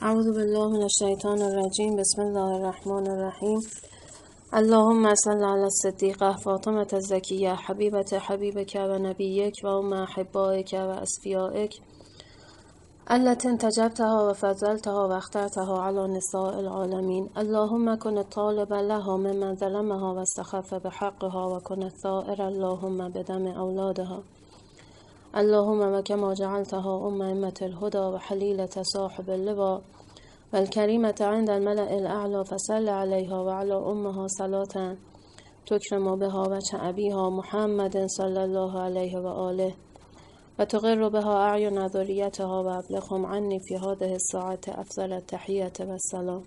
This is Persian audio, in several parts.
اعوذ بالله من الشیطان الرجیم. بسم الله الرحمن الرحیم. اللهم صل علی الصدیقه فاطمه الزکیه حبیبت حبیبک و نبیک و ام احبائک و اصفیائک التي انتجبتها و فضلتها و اخترتها على نساء العالمین. اللهم کن الطالب لها ممن ظلمها و استخف بحقها و کن الثائر اللهم بدم اولادها. اللهم و کما جعلتها ائمة الهدى و حلیلة صاحب اللواء و الکریمة عند الملأ الاعلی فصل علیها و علی امها صلاة تکرم بها وجه ابیها محمد صلی الله علیه و آله و تقر بها اعین ذریتها و ابلغهم عنی فی هذه الساعة افضل التحیة و السلام.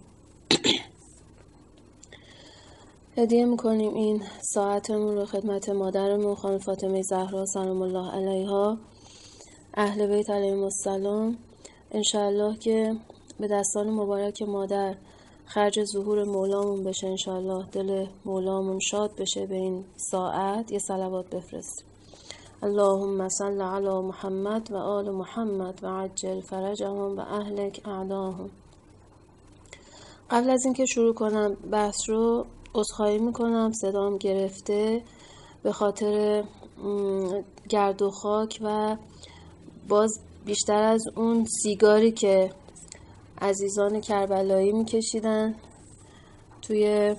هدیه میکنیم این ساعتمون رو خدمت مادرمون خانم فاطمه زهرا سلام الله علیها، اهل بیت علیهم السلام. انشاءالله که به دستان مبارک مادر خرج ظهور مولامون بشه، انشاءالله دل مولامون شاد بشه به این ساعت. یه صلوات بفرست. اللهم صل علی محمد و آل محمد و عجل فرجهم و اهلک اعداهم. قبل از اینکه شروع کنم بحث رو عذرخواهی میکنم، صدام گرفته به خاطر گرد و خاک و باز بیشتر از اون سیگاری که عزیزان کربلایی میکشیدن توی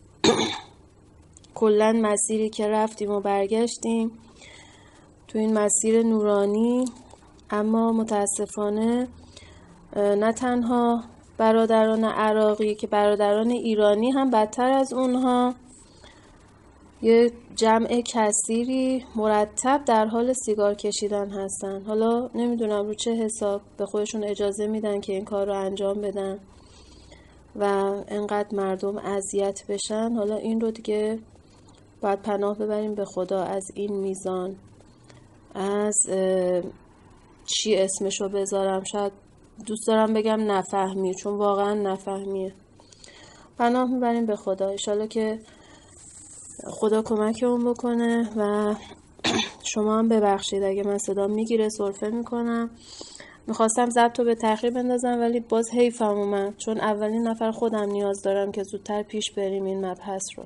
کلن مسیری که رفتیم و برگشتیم توی این مسیر نورانی. اما متاسفانه نه تنها برادران عراقی که برادران ایرانی هم بدتر از اونها، یه جمع کثیری مرتب در حال سیگار کشیدن هستن. حالا نمیدونم رو چه حساب به خودشون اجازه میدن که این کار رو انجام بدن و انقدر مردم اذیت بشن. حالا این رو دیگه باید پناه ببریم به خدا از این میزان. از چی اسمشو بذارم، شاید دوست دارم بگم نفهمی، چون واقعا نفهمیه. پناه میبریم به خدا، انشالله که خدا کمکمون بکنه. و شما هم ببخشید اگه من صدام میگیره، سرفه میکنم. میخواستم ضبط رو به تأخیر بندازم ولی باز حیفم اومد، چون اولین نفر خودم نیاز دارم که زودتر پیش بریم این مبحث رو.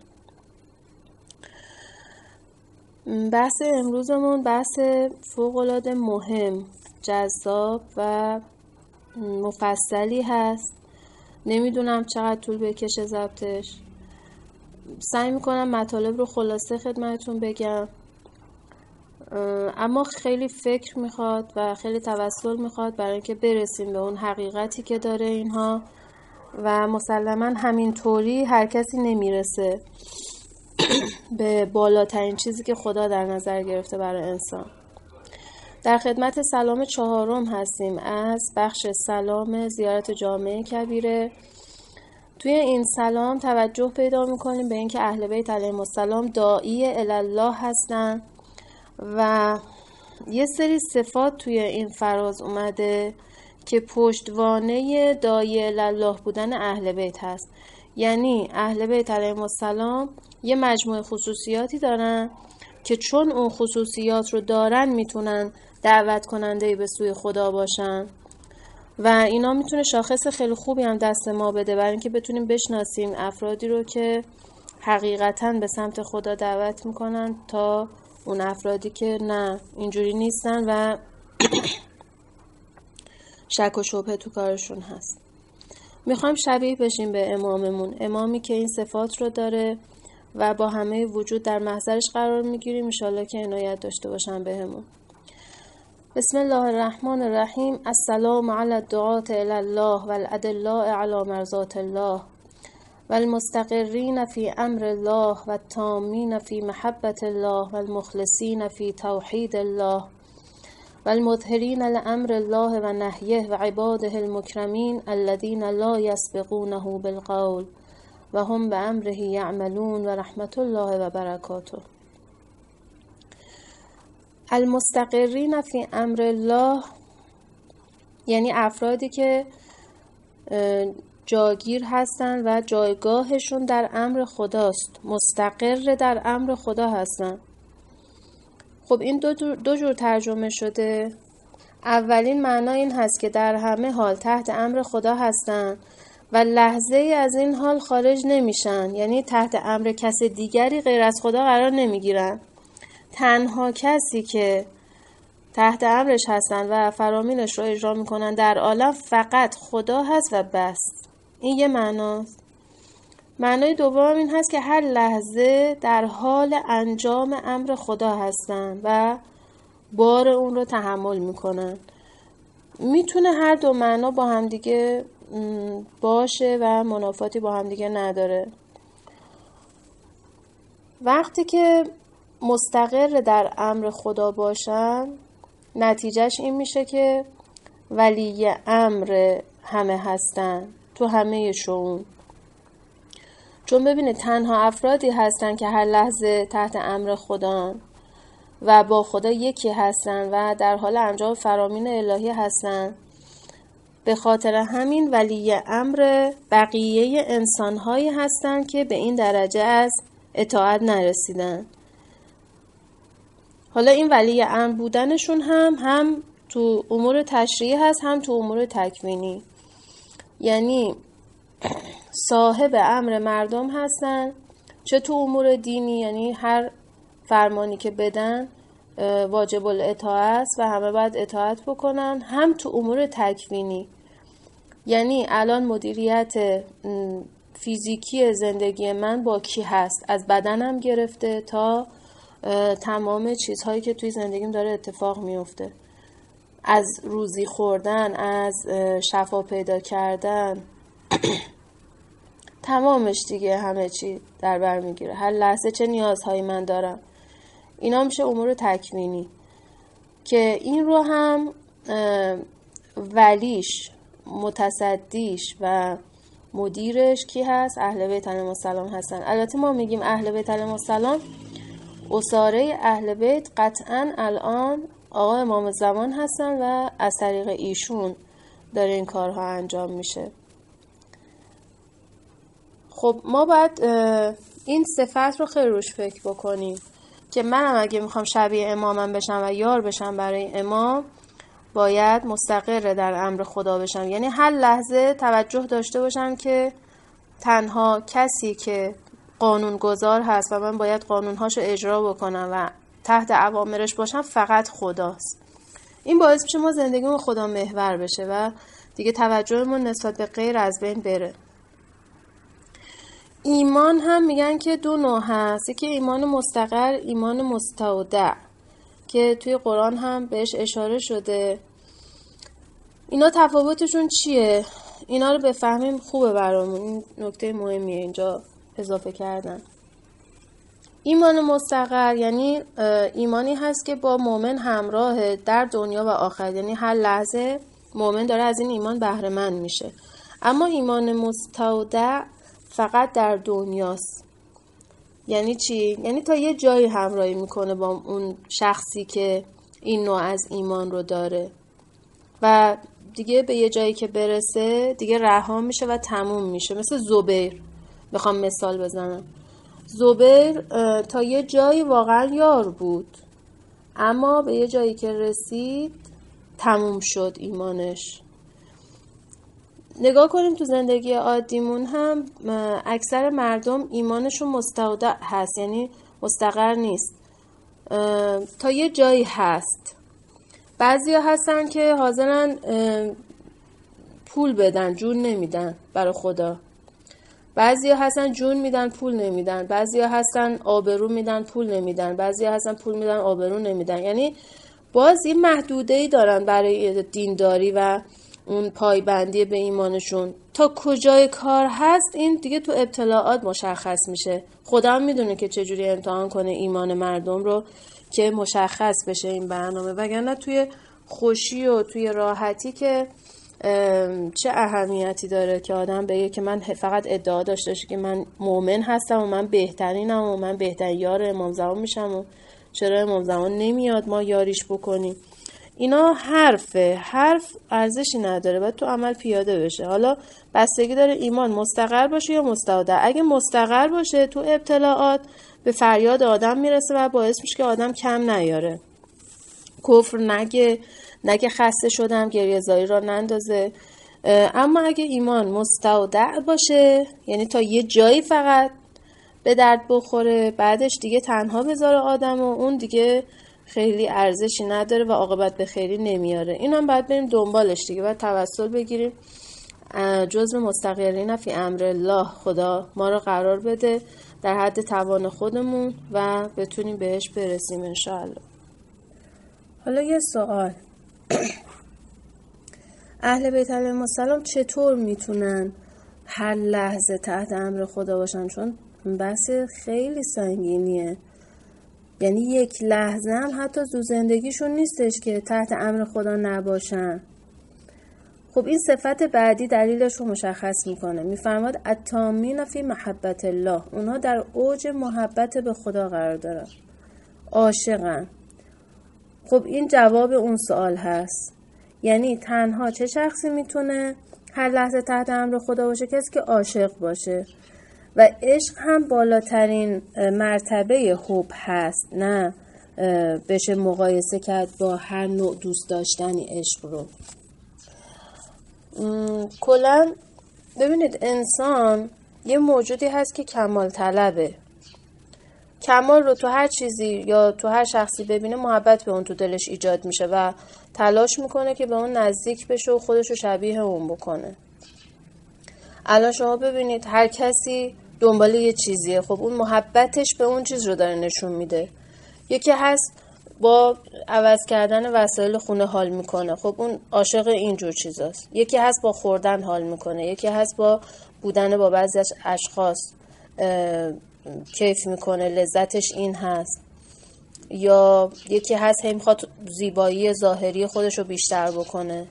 بحث امروزمون بحث فوق‌العاده مهم، جذاب و مفصلی هست. نمیدونم چقدر طول بکشه ضبطش. سعی میکنم مطالب رو خلاصه خدمتتون بگم، اما خیلی فکر میخواد و خیلی توسل میخواد برای اینکه برسیم به اون حقیقتی که داره اینها. و مسلماً همین طوری هر کسی نمیرسه به بالاترین چیزی که خدا در نظر گرفته برای انسان. در خدمت سلام 4 هستیم از بخش سلام زیارت جامع کبیره. توی این سلام توجه پیدا میکنیم به اینکه اهل بیت علیهم السلام داعی الله هستن و یه سری صفات توی این فراز اومده که پشتوانه داعی الله بودن اهل بیت هست. یعنی اهل بیت علیهم السلام یه مجموعه خصوصیاتی دارن که چون اون خصوصیات رو دارن میتونن دعوت کننده به سوی خدا باشن و اینا میتونه شاخص خیلی خوبی هم دست ما بده برای اینکه بتونیم بشناسیم افرادی رو که حقیقتاً به سمت خدا دعوت میکنن تا اون افرادی که نه اینجوری نیستن و شک و شبهه تو کارشون هست. میخوایم شبیه بشیم به اماممون، امامی که این صفات رو داره و با همه وجود در محضرش قرار میگیریم. انشالله که عنایت داشته باشن بهمون. بسم الله الرحمن الرحیم. السلام علی الدعاة الی الله و الادلاء علی مرضات الله و المستقرین فی امر الله و التامین فی محبت الله و المخلصین فی توحید الله و المظهرین لامر الله و نهیه و عباده المکرمین الذین لا یسبقونه بالقول و هم به امره یعملون و رحمت الله و برکاته. المستقرین فی امر الله یعنی افرادی که جاگیر هستن و جایگاهشون در امر خداست، مستقر در امر خدا هستن. خب این دو جور ترجمه شده. اولین معنا این هست که در همه حال تحت امر خدا هستن و لحظه ای از این حال خارج نمیشن، یعنی تحت امر کس دیگری غیر از خدا قرار نمیگیرن. تنها کسی که تحت امرش هستن و فرامینش رو اجرا میکنن در عالم فقط خدا هست و بس. این یه معناست. معنای دوم این هست که هر لحظه در حال انجام امر خدا هستن و بار اون رو تحمل میکنن. میتونه هر دو معنا با هم دیگه باشه و منافاتی با هم دیگه نداره. وقتی که مستقر در امر خدا باشن، نتیجهش این میشه که ولی امر همه هستن تو همه شؤون. چون ببینید تنها افرادی هستن که هر لحظه تحت امر خدا و با خدا یکی هستن و در حال انجام فرامین الهی هستن. به خاطر همین ولی امر بقیه انسان‌هایی هستن که به این درجه از اطاعت نرسیدن. حالا این ولی امر بودنشون هم تو امور تشریعی هست، هم تو امور تکوینی. یعنی صاحب امر مردم هستن، چه تو امور دینی، یعنی هر فرمانی که بدن واجب الاطاعت است و همه باید اطاعت بکنن، هم تو امور تکوینی. یعنی الان مدیریت فیزیکی زندگی من با کی هست، از بدنم گرفته تا تمام چیزهایی که توی زندگیم داره اتفاق میفته، از روزی خوردن، از شفا پیدا کردن، تمامش دیگه همه چی در بر میگیره. هر لحظه چه نیازهایی من دارم، اینا میشه امور تکوینی که این رو هم ولیش، متصدیش و مدیرش کی هست؟ اهل بیت علیهم السلام هستن. البته ما میگیم اهل بیت علیهم السلام، اساره اهل بیت قطعا الان آقا امام زمان هستن و از طریق ایشون داره این کارها انجام میشه. خب ما باید این صفت رو خیلی روش فکر بکنیم که منم اگه میخوام شبیه امامم بشم و یار بشم برای امام، باید مستقر در امر خدا بشم. یعنی هر لحظه توجه داشته باشم که تنها کسی که قانون گذار هست و من باید قانونهاشو اجرا بکنم و تحت اوامرش باشم فقط خداست. این باعث میشه ما زندگیمون خدا محور بشه و دیگه توجهمون نسبت به غیر از بین بره. ایمان هم میگن که دو نوع هست، یکی ایمان مستقر، ایمان مستودع که توی قرآن هم بهش اشاره شده. اینا تفاوتشون چیه؟ اینا رو بفهمیم خوبه برامون. این نکته مهمیه اینجا اضافه کردن. ایمان مستقر یعنی ایمانی هست که با مؤمن همراه در دنیا و آخرت، یعنی هر لحظه مؤمن داره از این ایمان بهره مند میشه. اما ایمان مستودع فقط در دنیاست. یعنی چی؟ یعنی تا یه جایی همراهی میکنه با اون شخصی که این نوع از ایمان رو داره و دیگه به یه جایی که برسه دیگه رها میشه و تموم میشه. مثل زبیر بخوام مثال بزنم، زبیر تا یه جایی واقعا یار بود، اما به یه جایی که رسید تموم شد ایمانش. نگاه کنیم تو زندگی عادیمون هم اکثر مردم ایمانشون مستودع هست، یعنی مستقر نیست، تا یه جایی هست. بعضیا هستن که حاضرن پول بدن جون نمیدن برای خدا، بعضیا هستن جون میدن پول نمیدن، بعضیا هستن آبرو میدن پول نمیدن، بعضیا هستن پول میدن آبرو نمیدن. یعنی باز این محدوده‌ای دارن برای دینداری و اون پایبندی به ایمانشون. تا کجای کار هست این دیگه تو ابتلاعات مشخص میشه. خدا هم میدونه که چجوری امتحان کنه ایمان مردم رو که مشخص بشه این برنامه، وگرنه توی خوشی و توی راحتی که چه اهمیتی داره که آدم بگه که من فقط ادعا داشته باشه که من مؤمن هستم و من بهترینم و من بهترین یار امام زمان میشم و چرا امام زمان نمیاد ما یاریش بکنیم. اینا حرف ارزشی نداره، باید تو عمل پیاده بشه. حالا بستگی داره ایمان مستقر باشه یا مستودع. اگه مستقر باشه تو ابتلاعات به فریاد آدم میرسه و باعث میشه که آدم کم نیاره، کفر نگه، نه که خسته شدم گریه‌زاری را نندازه. اما اگه ایمان مستودع باشه، یعنی تا یه جایی فقط به درد بخوره، بعدش دیگه تنها بذاره آدم و اون دیگه خیلی ارزشی نداره و عاقبت به خیری نمیاره. این هم باید بریم دنبالش دیگه، باید توسل بگیریم جزو مستقرین فی امر الله، خدا ما رو قرار بده در حد توان خودمون و بتونیم بهش برسیم انشاءالله. حالا یه سوال، اهل بیت علیهم السلام چطور میتونن هر لحظه تحت امر خدا باشن؟ چون بحث خیلی سنگینیه، یعنی یک لحظه هم حتی تو زندگیشون نیستش که تحت امر خدا نباشن. خب این صفت بعدی دلیلش رو مشخص میکنه، میفرماد التامین فی محبت الله، اونها در اوج محبت به خدا قرار دارن، عاشقن. خب این جواب اون سوال هست، یعنی تنها چه شخصی میتونه هر لحظه تحت امر خدا باشه؟ کسی که عاشق باشه. و عشق هم بالاترین مرتبه حب هست، نه بشه مقایسه کرد با هر نوع دوست داشتنی عشق رو. کلا ببینید انسان یه موجودی هست که کمال طلبه. کمال رو تو هر چیزی یا تو هر شخصی ببینه محبت به اون تو دلش ایجاد میشه و تلاش میکنه که به اون نزدیک بشه و خودش رو شبیه اون بکنه. الان شما ببینید هر کسی دنبال یه چیزیه، خب اون محبتش به اون چیز رو داره نشون میده. یکی هست با عوض کردن وسایل خونه حال میکنه، خب اون عاشق اینجور چیزاست. یکی هست با خوردن حال میکنه، یکی هست با بودن با بعضی اشخاص کیف میکنه، لذتش این هست. یا یکی هست هم میخواد زیبایی ظاهری خودش رو بیشتر بکنه.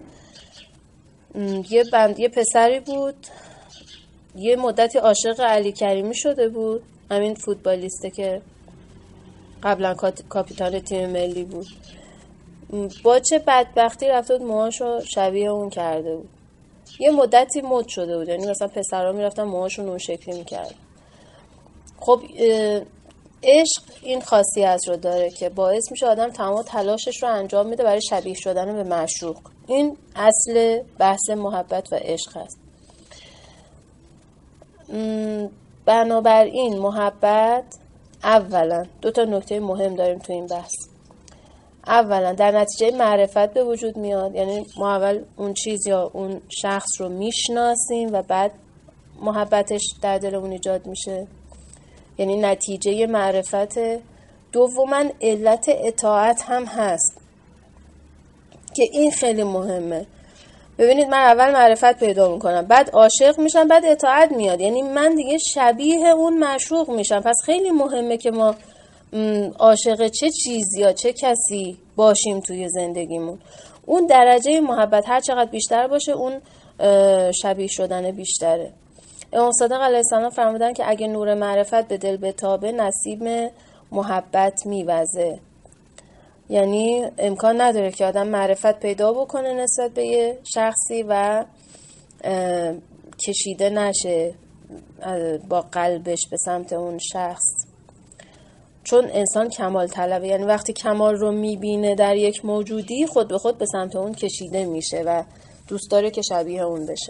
یه پسری بود یه مدتی عاشق علی کریمی شده بود، همین فوتبالیسته که قبلا کاپیتان تیم ملی بود. با چه بدبختی رفته بود موهاشو شبیه اون کرده بود. یه مدتی مد شده بود، یعنی مثلا پسرها میرفتن موهاشون اون شکلی میکرد. خب عشق این خاصیت رو داره که باعث میشه آدم تمام تلاشش رو انجام میده برای شبیه شدن به معشوق. این اصل بحث محبت و عشق هست. بنابراین محبت اولا دو تا نکته مهم داریم تو این بحث. اولا در نتیجه معرفت به وجود میاد، یعنی ما اول اون چیز یا اون شخص رو میشناسیم و بعد محبتش در دلمون ایجاد میشه، یعنی نتیجه معرفت. دوما علت اطاعت هم هست که این خیلی مهمه. ببینید من اول معرفت پیدا میکنم، بعد عاشق میشم، بعد اطاعت میاد، یعنی من دیگه شبیه اون معشوق میشم. پس خیلی مهمه که ما عاشق چه چیزی یا چه کسی باشیم توی زندگیمون. اون درجه محبت هر چقدر بیشتر باشه اون شبیه شدن بیشتره. امام صادق علیه السلام فرمودن که اگه نور معرفت به دل بتابه نصیب محبت میوزه، یعنی امکان نداره که آدم معرفت پیدا بکنه نسبت به یه شخصی و کشیده نشه با قلبش به سمت اون شخص، چون انسان کمال طلبه. یعنی وقتی کمال رو میبینه در یک موجودی خود به خود به سمت اون کشیده میشه و دوست داره که شبیه اون بشه.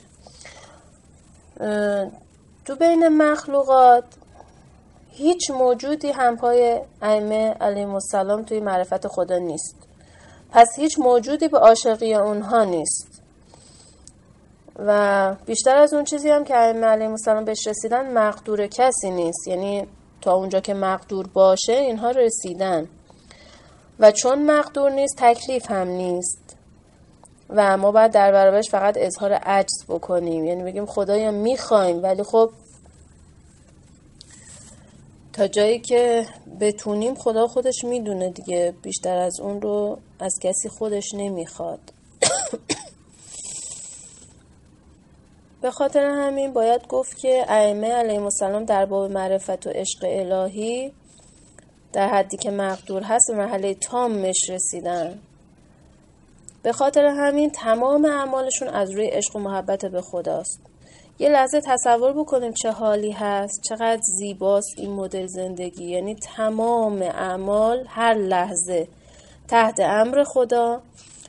تو بین مخلوقات هیچ موجودی همپای ائمه علیهم السلام توی معرفت خدا نیست، پس هیچ موجودی به عاشقی اونها نیست و بیشتر از اون چیزی هم که ائمه علیهم السلام بهش رسیدن مقدور کسی نیست، یعنی تا اونجا که مقدور باشه اینها رسیدن و چون مقدور نیست تکلیف هم نیست و ما باید در برابرش فقط اظهار عجز بکنیم، یعنی بگیم خدایا میخوایم ولی خب تا جایی که بتونیم خدا خودش میدونه دیگه، بیشتر از اون رو از کسی خودش نمیخواد. به خاطر همین باید گفت که ائمه علیهم السلام در باب معرفت و عشق الهی در حدی که مقدور هست به مرحله تامش رسیدن. به خاطر همین تمام اعمالشون از روی عشق و محبت به خداست. یه لحظه تصور بکنیم چه حالی هست، چقدر زیباست این مدل زندگی، یعنی تمام اعمال هر لحظه تحت امر خدا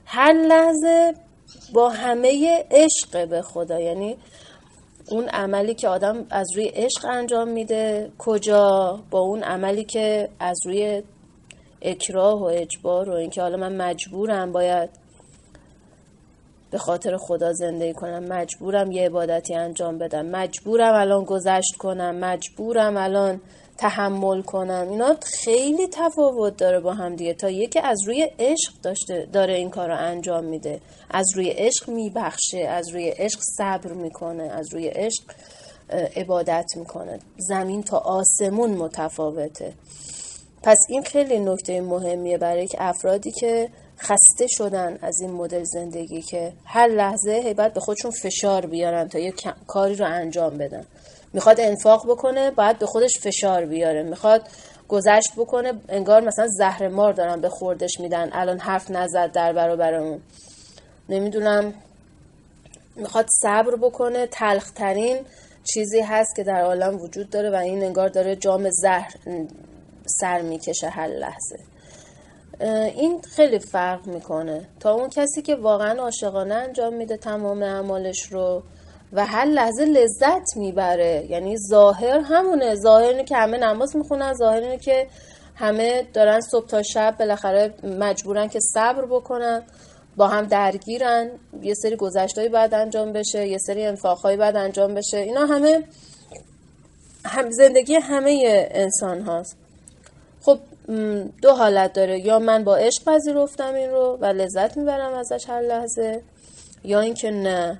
هر لحظه با همه عشق به خدا، یعنی اون عملی که آدم از روی عشق انجام میده کجا، با اون عملی که از روی اکراه و اجبار و اینکه حالا من مجبورم باید به خاطر خدا زندگی کنم، مجبورم یه عبادتی انجام بدم، مجبورم الان گذشت کنم، مجبورم الان تحمل کنم. اینا خیلی تفاوت داره با هم دیگه. تا یکی از روی عشق داره این کار رو انجام میده، از روی عشق میبخشه، از روی عشق صبر میکنه، از روی عشق عبادت میکنه. زمین تا آسمون متفاوته. پس این خیلی نکته مهمیه برای که افرادی که خسته شدن از این مدل زندگی که هر لحظه باید به خودشون فشار بیارن تا یه کاری رو انجام بدن. میخواد انفاق بکنه باید به خودش فشار بیاره، میخواد گذشت بکنه انگار مثلا زهر مار دارن به خوردش میدن، الان حرف نزد در برابر اون. نمیدونم، میخواد صبر بکنه، تلخترین چیزی هست که در عالم وجود داره و این انگار داره جام زهر سر میکشه هر لحظه. این خیلی فرق میکنه تا اون کسی که واقعا عاشقانه انجام میده تمام اعمالش رو و هر لحظه لذت میبره. یعنی ظاهر همونه، ظاهر اینه که همه نماز میخونن، ظاهر اینه که همه دارن صبح تا شب بالاخره مجبورن که صبر بکنن، با هم درگیرن، یه سری گذشتایی باید انجام بشه، یه سری انفاقهایی باید انجام بشه. اینا همه زندگی همه انسان هاست. خب دو حالت داره، یا من با عشق پذیرفتم این رو و لذت میبرم ازش هر لحظه، یا اینکه نه،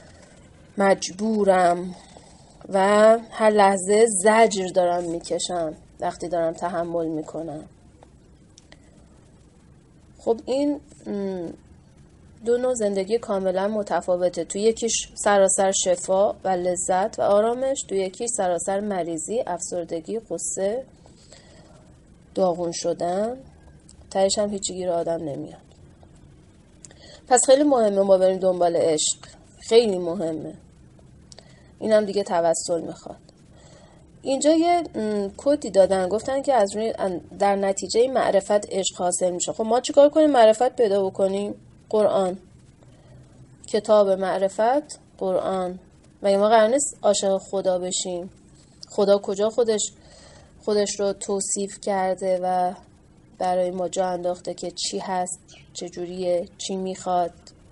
مجبورم و هر لحظه زجر دارم میکشم وقتی دارم تحمل میکنم. خب این دو نوع زندگی کاملا متفاوته. تو یکیش سراسر شفا و لذت و آرامش، تو یکیش سراسر مریضی، افسردگی، غصه، داغون شدن، تهش هم هیچی گیر آدم نمیاد. پس خیلی مهمه ما بریم دنبال عشق، خیلی مهمه. اینم دیگه توسل میخواد. اینجا یه کدی دادن، گفتن که از در نتیجه معرفت عشق حاصل میشه. خب ما چیکار کنیم معرفت پیدا بکنیم؟ قرآن، کتاب معرفت قرآن. مگه ما قرار نیست عاشق خدا بشیم؟ خدا کجا خودش رو توصیف کرده و برای ما جا انداخته که چی هست، چجوریه، چی میخواد؟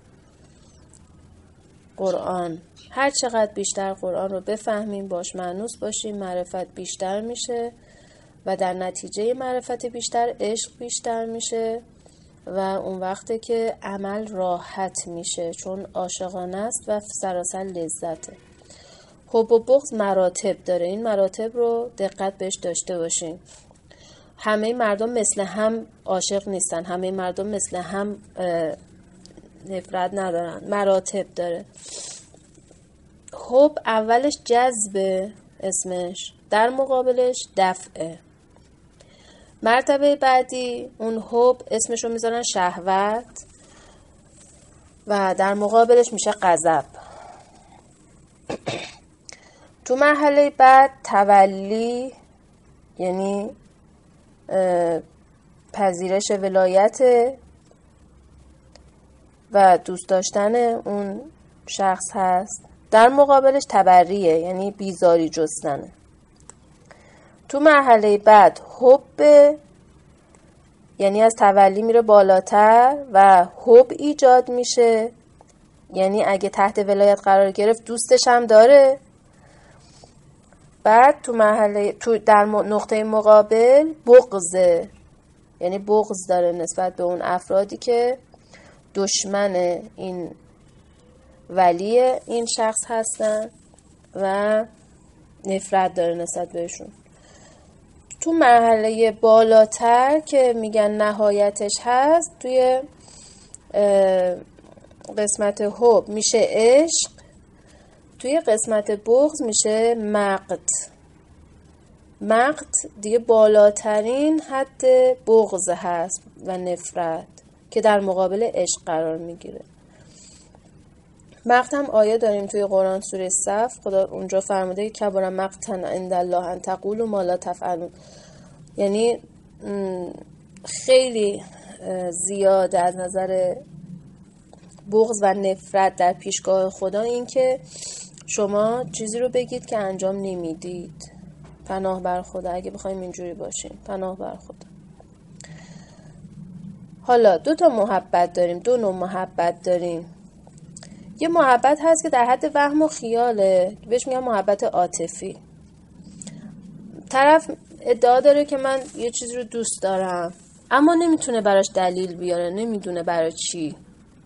قرآن. هر چقدر بیشتر قرآن رو بفهمیم، باش مانوس باشیم، معرفت بیشتر میشه و در نتیجه معرفت بیشتر عشق بیشتر میشه و اون وقته که عمل راحت میشه چون عاشقانه است و سراسر لذته. حب و بغض مراتب داره، این مراتب رو دقت بهش داشته باشیم. همه مردم مثل هم عاشق نیستن، همه مردم مثل هم نفرت ندارن، مراتب داره. حب اولش جذبه، اسمش، در مقابلش دفعه. مرتبه بعدی اون حب اسمش رو میذارن شهوت و در مقابلش میشه غضب. تو مرحله بعد تولی، یعنی پذیرش ولایت و دوست داشتن اون شخص هست. در مقابلش تبریه، یعنی بیزاری جستنه. تو مرحله بعد حب، یعنی از تولی میره بالاتر و حب ایجاد میشه، یعنی اگه تحت ولایت قرار گرفت دوستش هم داره. بعد در نقطه مقابل بغضه، یعنی بغض داره نسبت به اون افرادی که دشمن این ولی این شخص هستن و نفرت داره نسبت بهشون. تو مرحله بالاتر که میگن نهایتش هست، توی قسمت حب میشه عشق، توی قسمت بغض میشه مقت. مقت دیگه بالاترین حد بغض هست و نفرت که در مقابل عشق قرار میگیره. مقت هم آیه داریم توی قرآن سوره صف، خدا اونجا فرموده که کبر مقتا عند الله ان تقولوا ما لا تفعلون، یعنی خیلی زیاده از نظر بغض و نفرت در پیشگاه خدا این که شما چیزی رو بگید که انجام نمیدید. پناه بر خدا، اگه بخوایم اینجوری باشیم، پناه بر خدا. حالا 2 محبت داریم، 2 نوع محبت داریم. یه محبت هست که در حد وهم و خیاله، بهش میگن محبت عاطفی. طرف ادعا داره که من یه چیزی رو دوست دارم، اما نمیتونه براش دلیل بیاره، نمیدونه برای چی.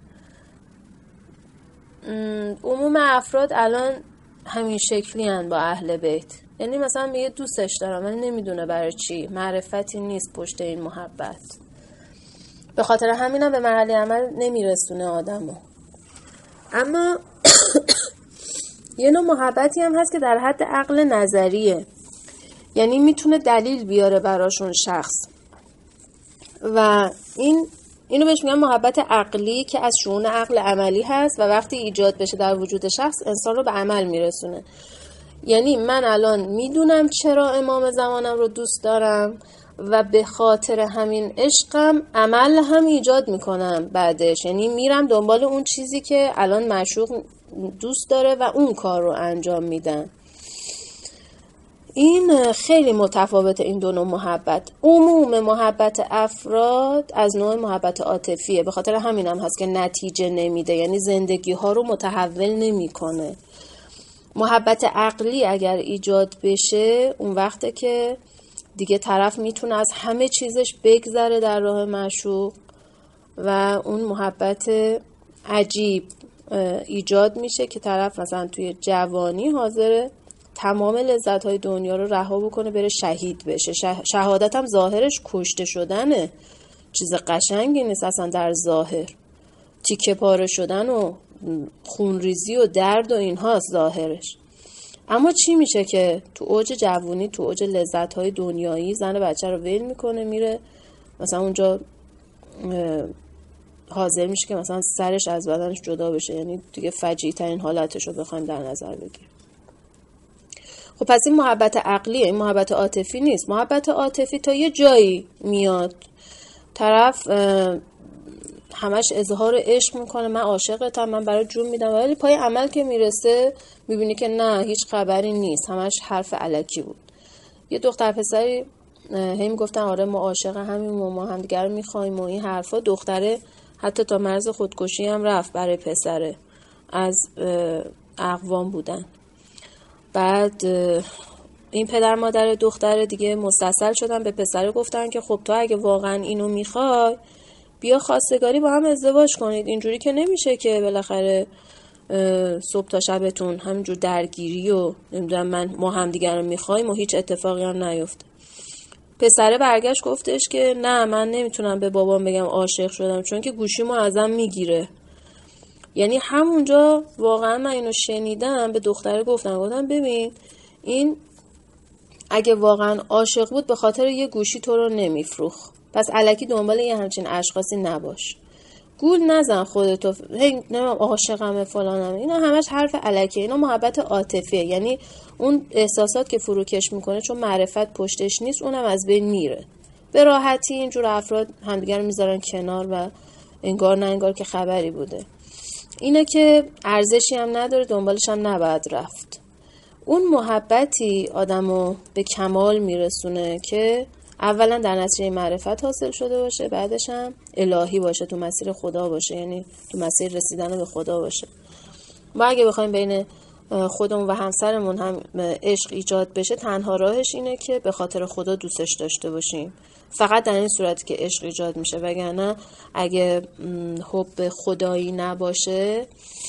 عموم افراد الان همین شکلی هن با اهل بیت. یعنی مثلا میگه دوستش دارم ولی نمیدونه برای چی، معرفتی نیست پشت این محبت. به خاطر همینم به مرحله عمل نمیرسونه آدمو. اما یه نوع محبتی هم هست که در حد عقل نظریه، یعنی میتونه دلیل بیاره براشون شخص، و اینو بهش میگن محبت عقلی که از شؤون عقل عملی هست و وقتی ایجاد بشه در وجود شخص انسان رو به عمل میرسونه. یعنی من الان میدونم چرا امام زمانم رو دوست دارم و به خاطر همین عشقم عمل هم ایجاد میکنم بعدش، یعنی میرم دنبال اون چیزی که الان معشوق دوست داره و اون کار رو انجام میدم. این خیلی متفاوته این 2 نوع محبت. عموم محبت افراد از نوع محبت عاطفیه، به خاطر همین هم هست که نتیجه نمیده، یعنی زندگی ها رو متحول نمیکنه. محبت عقلی اگر ایجاد بشه اون وقته که دیگه طرف میتونه از همه چیزش بگذره در راه معشوق و اون محبت عجیب ایجاد میشه که طرف مثلا توی جوانی حاضره تمام لذت‌های دنیا رو رها بکنه بره شهید بشه. شهادت هم ظاهرش کشته شدنه، چیز قشنگی نیست اصلا در ظاهر. تیکه پاره شدن و خونریزی و درد و اینهاست ظاهرش. اما چی میشه که تو اوج جوانی، تو اوج لذت‌های دنیایی زن بچه رو ول میکنه میره مثلا اونجا حاضر میشه که مثلا سرش از بدنش جدا بشه، یعنی دیگه فجیع ترین حالتش رو بخوایم در نظر بگیریم. خب پس این محبت عقلیه، این محبت عاطفی نیست. محبت عاطفی تا یه جایی میاد، طرف همش اظهار عشق میکنه، من عاشقتم، من برای جون میدم، ولی پای عمل که میرسه میبینی که نه، هیچ خبری نیست، همش حرف الکی بود. یه دختر پسری هم گفتن آره ما عاشق همیم و ما هم دیگر میخوایم و این حرفا. دختره حتی تا مرز خودکشی هم رفت برای پسره، از اقوام بودن. بعد این پدر مادر دختر دیگه مستصل شدن، به پسر گفتن که خب تو اگه واقعا اینو میخوای بیا خواستگاری با هم ازدواج کنید، اینجوری که نمیشه که بالاخره صبح تا شبتون همینجور درگیری و نمیدونم ما هم دیگر رو میخوایم و هیچ اتفاقی هم نیفته. پسره برگشت گفتش که نه من نمیتونم به بابام بگم عاشق شدم چون که گوشیمو ازم میگیره. یعنی همونجا واقعا من اینو شنیدم، به دختره گفتم ببین این اگه واقعا عاشق بود به خاطر یه گوشی تو رو نمیفروخت، پس الکی دنبال یه همچین اشخاصی نباش، گول نزن خودتو نه عاشقمه فلانم، اینا همش حرف الکیه، اینا محبت عاطفیه. یعنی اون احساسات که فروکش میکنه چون معرفت پشتش نیست اونم از بین میره. به راحتی اینجور افراد همدیگر رو میذارن کنار و انگار نه انگار که خبری بوده. اینه که ارزشی هم نداره، دنبالش هم نباید رفت. اون محبتی آدمو به کمال میرسونه که اولا در نتیجه معرفت حاصل شده باشه، بعدش هم الهی باشه، تو مسیر خدا باشه، یعنی تو مسیر رسیدن به خدا باشه. ما اگه بخوایم بین خودمون و همسرمون هم عشق ایجاد بشه، تنها راهش اینه که به خاطر خدا دوستش داشته باشیم. فقط در این صورتی که عشق ایجاد میشه، وگرنه اگه حب خدایی نباشه،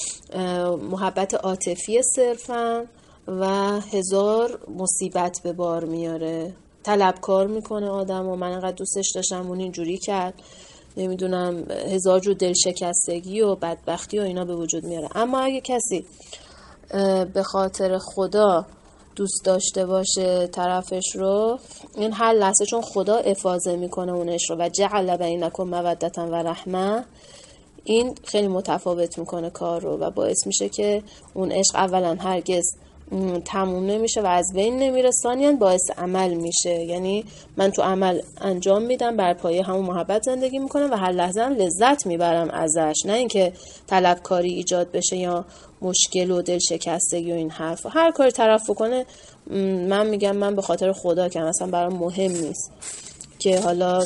محبت عاطفی صرفا و هزار مصیبت به بار میاره. طلبکار میکنه آدم و من انقدر دوستش داشتم اون اینجوری کرد، نمیدونم هزار جور دلشکستگی و بدبختی و اینا به وجود میاره. اما اگه کسی به خاطر خدا دوست داشته باشه طرفش رو، این هر لحظه چون خدا افاضه میکنه اونش رو و جعل بینکم مودة و رحمه، این خیلی متفاوت میکنه کار رو و باعث میشه که اون عشق اولا هرگز تموم نمیشه و از بین نمیره، ثانیاً باعث عمل میشه. یعنی من تو عمل انجام میدم، بر پایه همون محبت زندگی میکنم و هر لحظه هم لذت میبرم ازش، نه اینکه طلبکاری ایجاد بشه یا مشکل و دل شکستگی و این حرف. هر کاری طرف بکنه من میگم من به خاطر خدا که اصلا برام مهم نیست. که حالا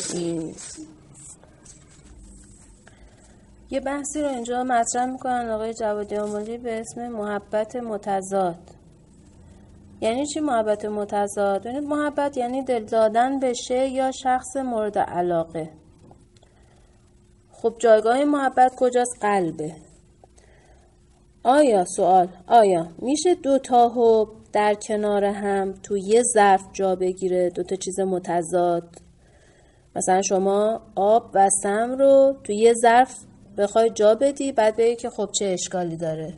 یه بحثی رو اینجا مطرح میکنن آقای جوادی آملی به اسم محبت متضاد. یعنی چی محبت متضاد؟ یعنی محبت یعنی دل دادن به شی یا شخص مورد علاقه. خب جایگاه محبت کجاست؟ قلبه. آیا میشه دوتا حب در کنار هم تو یه ظرف جا بگیره؟ دوتا چیز متضاد، مثلا شما آب و سم رو تو یه ظرف بخوای جا بدی بعد بگی که خب چه اشکالی داره؟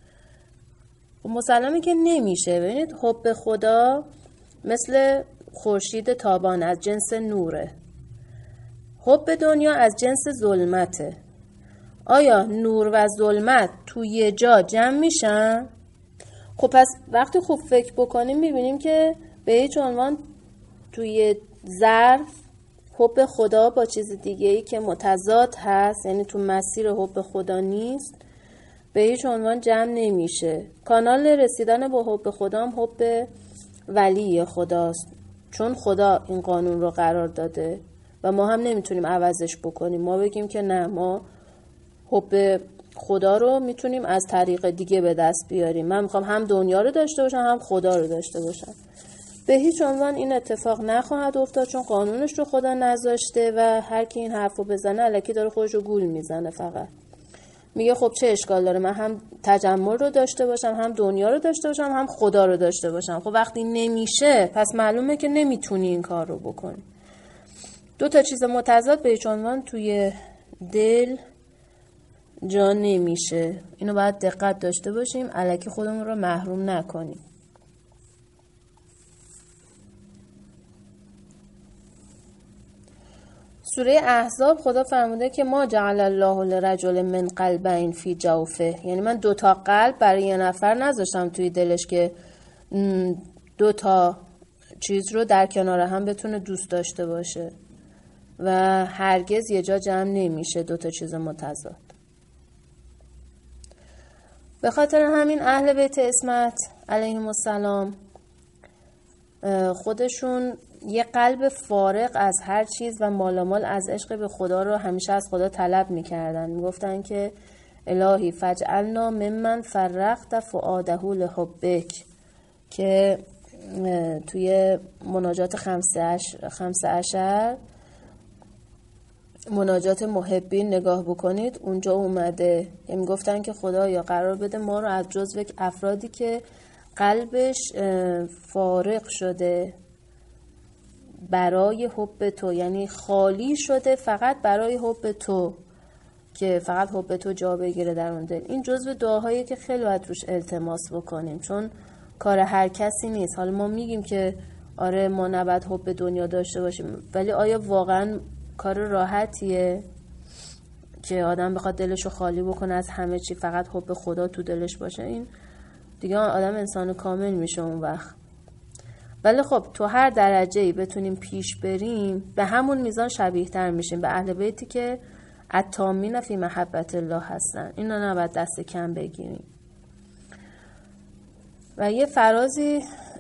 مسلمه که نمیشه. ببینید حب خدا مثل خورشید تابان از جنس نوره، حب دنیا از جنس ظلمته. آیا نور و ظلمت توی یه جا جمع میشن؟ خب پس وقتی خوب فکر بکنیم میبینیم که به هیچ عنوان توی ظرف حب خدا با چیز دیگه‌ای که متضاد هست، یعنی تو مسیر حب خدا نیست، به هیچ عنوان جمع نمیشه. کانال رسیدن به حب خدا هم حب ولی خداست، چون خدا این قانون رو قرار داده و ما هم نمیتونیم عوضش بکنیم. ما بگیم که نه، ما حب خدا رو میتونیم از طریق دیگه به دست بیاریم، من میخوام هم دنیا رو داشته باشم هم خدا رو داشته باشم. به هیچ عنوان این اتفاق نخواهد افتاد، چون قانونش رو خدا نذاشته و هر کی این حرفو بزنه الکی داره خودش رو گول میزنه. فقط میگه خب چه اشکال داره من هم تجمل رو داشته باشم، هم دنیا رو داشته باشم، هم خدا رو داشته باشم. خب وقتی نمیشه پس معلومه که نمیتونی این کار رو بکنی. دو تا چیز متضاد به هیچ عنوان توی دل جا نمیشه. اینو باید دقت داشته باشیم، الکی خودمون رو محروم نکنیم. سوره احزاب خدا فرموده که ما جعل الله لرجل من قلبین فی جوفه، یعنی من دوتا قلب برای یه نفر نذاشتم توی دلش که دوتا چیز رو در کنار هم بتونه دوست داشته باشه و هرگز یه جا جمع نمیشه دوتا چیز متضاد. به خاطر همین اهل بیت عصمت علیهم السلام خودشون یه قلب فارغ از هر چیز و مالامال از عشق به خدا رو همیشه از خدا طلب میکردن. میگفتن که الهی فجعلنا ممن فرقت فؤاده لحبک، که توی مناجات 15 مناجات محبین نگاه بکنید اونجا اومده. میگفتن که خدا یا قرار بده ما رو از جزو افرادی که قلبش فارغ شده برای حب تو، یعنی خالی شده فقط برای حب تو، که فقط حب تو جا بگیره در اون دل. این جزو دعاهایی که خیلی باید روش التماس بکنیم، چون کار هر کسی نیست. حالا ما میگیم که آره ما نباید حب دنیا داشته باشیم، ولی آیا واقعا کار راحتیه که آدم بخواد دلشو خالی بکنه از همه چی، فقط حب خدا تو دلش باشه؟ این دیگه آدم انسان کامل میشه اون وقت. ولی خب تو هر درجه‌ای بتونیم پیش بریم به همون میزان شبیه تر میشیم به اهل بیتی که التامین فی محبت الله هستن. اینا نباید دست کم بگیریم. و یه فرازی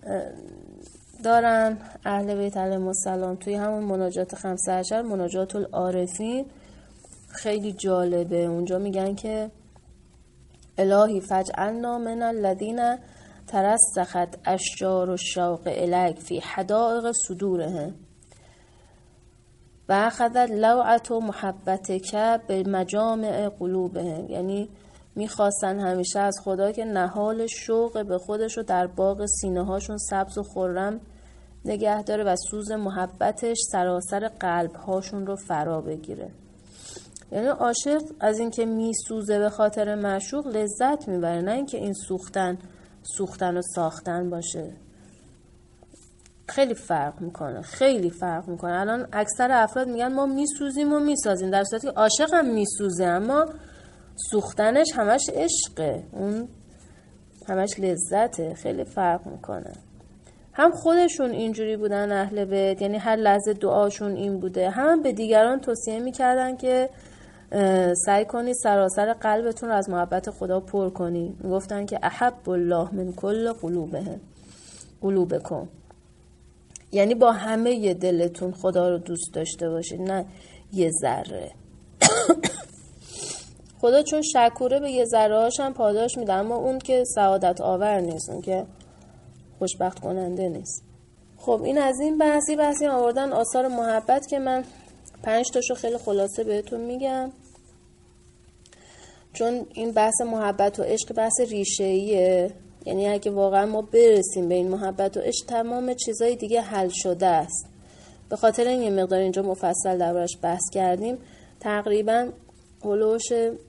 دارن اهل بیت علیهم السلام توی همون مناجات 15 مناجات العارفین، خیلی جالبه. اونجا میگن که الهی فجعلنا من الذین ترسخت اشجار الشوق الیک فی حدائق صدورهم و اخذت لوعة محبتک بمجامع قلوبهم. یعنی میخواستن همیشه از خدا که نهال شوق به خودش رو در باغ سینه هاشون سبز و خرم نگه داره و سوز محبتش سراسر قلب هاشون رو فرا بگیره. یعنی عاشق از اینکه میسوزه به خاطر معشوق لذت میبره، نه اینکه این سوختن و ساختن باشه. خیلی فرق میکنه. الان اکثر افراد میگن ما میسوزیم و میسازیم، در صورتی که عاشق هم میسوزه اما سوختنش همش عشقه. اون همش لذته، خیلی فرق میکنه. هم خودشون اینجوری بودن اهل بیت، یعنی هر لحظه دعاشون این بوده، هم به دیگران توصیه میکردن که سعی کنید سراسر قلبتون رو از محبت خدا پر کنید. گفتن که احب الله من کل قلوبکم، یعنی با همه دلتون خدا رو دوست داشته باشید، نه یه ذره. خدا چون شکوره به یه ذره هاش هم پاداش میده، اما اون که سعادت آور نیست، اون که خوشبخت کننده نیست. خب این از این بحثی آوردن آثار محبت که من 5 تاشو خیلی خلاصه بهتون میگم، چون این بحث محبت و عشق بحث ریشه‌ایه. یعنی اگه واقعا ما برسیم به این محبت و عشق، تمام چیزای دیگه حل شده است. به خاطر این یه مقدار اینجا مفصل دربارش بحث کردیم. تقریبا هلوش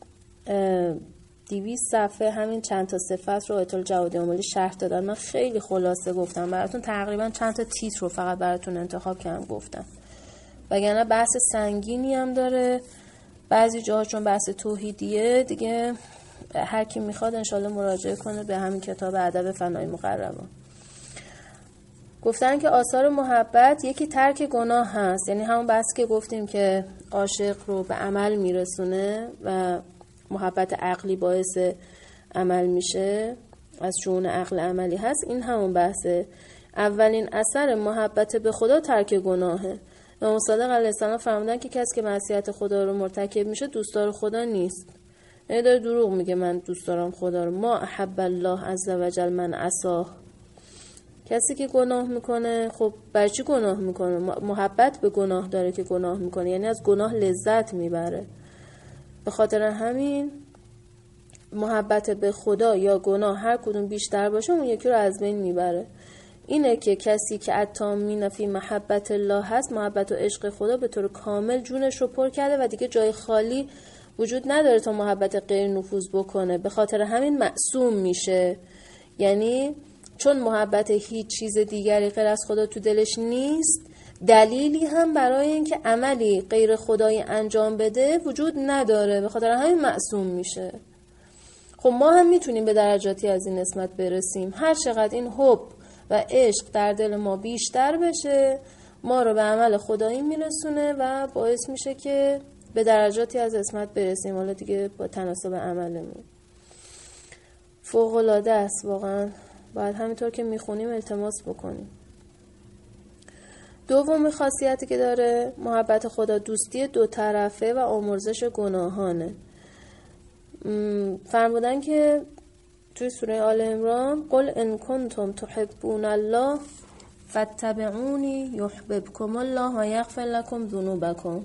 200 صفحه همین چند تا صفت رو آیت الجوادی آملی شرح دادن. من خیلی خلاصه گفتم براتون، تقریبا چند تا تیتر رو فقط براتون انتخاب کردم گفتم، وگرنه بحث سنگینی هم داره. بعضی جاها چون بحث توحیدیه دیگه، هر کی میخواد انشالله مراجعه کنه به همین کتاب ادب فنای مقربان. گفتن که آثار محبت یکی ترک گناه هست، یعنی همون بحثی که گفتیم که عاشق رو به عمل میرسونه و محبت عقلی باعث عمل میشه، از شؤون عقل عملی هست. این همون بحثه. اولین اثر محبت به خدا ترک گناهه. امام صادق علیه السلام فرمودن که کسی که معصیت خدا رو مرتکب میشه دوستدار خدا نیست، یعنی داره دروغ میگه من دوست دارم خدا رو. ما احب الله عز وجل من عصاه. کسی که گناه میکنه، خب برای چی گناه میکنه؟ محبت به گناه داره که گناه میکنه، یعنی از گناه لذت میبره. به خاطر همین محبت به خدا یا گناه هر کدوم بیشتر باشه اون یکی رو از بین میبره. اینه که کسی که اتامین فی محبت الله هست، محبت و عشق خدا به طور کامل جونش رو پر کرده و دیگه جای خالی وجود نداره تا محبت غیر نفوذ بکنه. به خاطر همین معصوم میشه، یعنی چون محبت هیچ چیز دیگری غیر از خدا تو دلش نیست، دلیلی هم برای اینکه عملی غیر خدایی انجام بده وجود نداره، به خاطر همین معصوم میشه. خب ما هم میتونیم به درجاتی از این نسبت برسیم. هر چقدر این حب و عشق در دل ما بیشتر بشه، ما رو به عمل خدایی میرسونه و باعث میشه که به درجاتی از عصمت برسیم، حالا دیگه با تناسب عملمون. فوق العاده است واقعا، باید همینطور که میخونیم التماس بکنیم. دومی خاصیتی که داره محبت خدا دوستی دو طرفه و آمرزش گناهانه. فرمودن که توی سوره آل عمران قل ان کنتم تحبون الله فاتبعونی یحببکم الله و یغفر لکم ذنوبکم.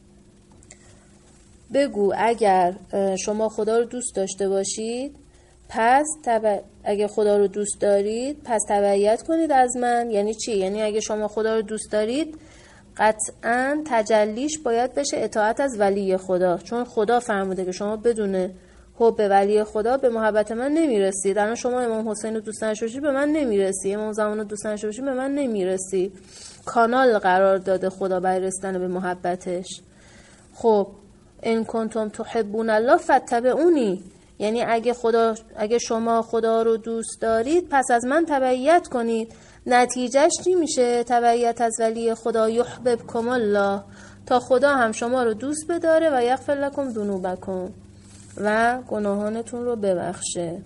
بگو اگر شما خدا رو دوست داشته باشید، پس اگه خدا رو دوست دارید پس تبعیت کنید از من. یعنی چی؟ یعنی اگه شما خدا رو دوست دارید قطعاً تجلیش باید بشه اطاعت از ولی خدا، چون خدا فرموده که شما بدون حب ولی خدا به محبت من نمیرسید. الان شما امام حسین رو دوست داشته باشید به من نمیرسی، امام زمان رو دوست داشته باشید به من نمیرسی. کانال قرار داده خدا برای رسیدن به محبتش. خب ان کنتم تحبون الله فاتبعونی، یعنی اگه شما خدا رو دوست دارید پس از من تبعیت کنید. نتیجهش چی میشه؟ تبعیت از ولی خدا یحببکم الله، تا خدا هم شما رو دوست بداره و یغفر لکم ذنوبکم و گناهانتون رو ببخشه.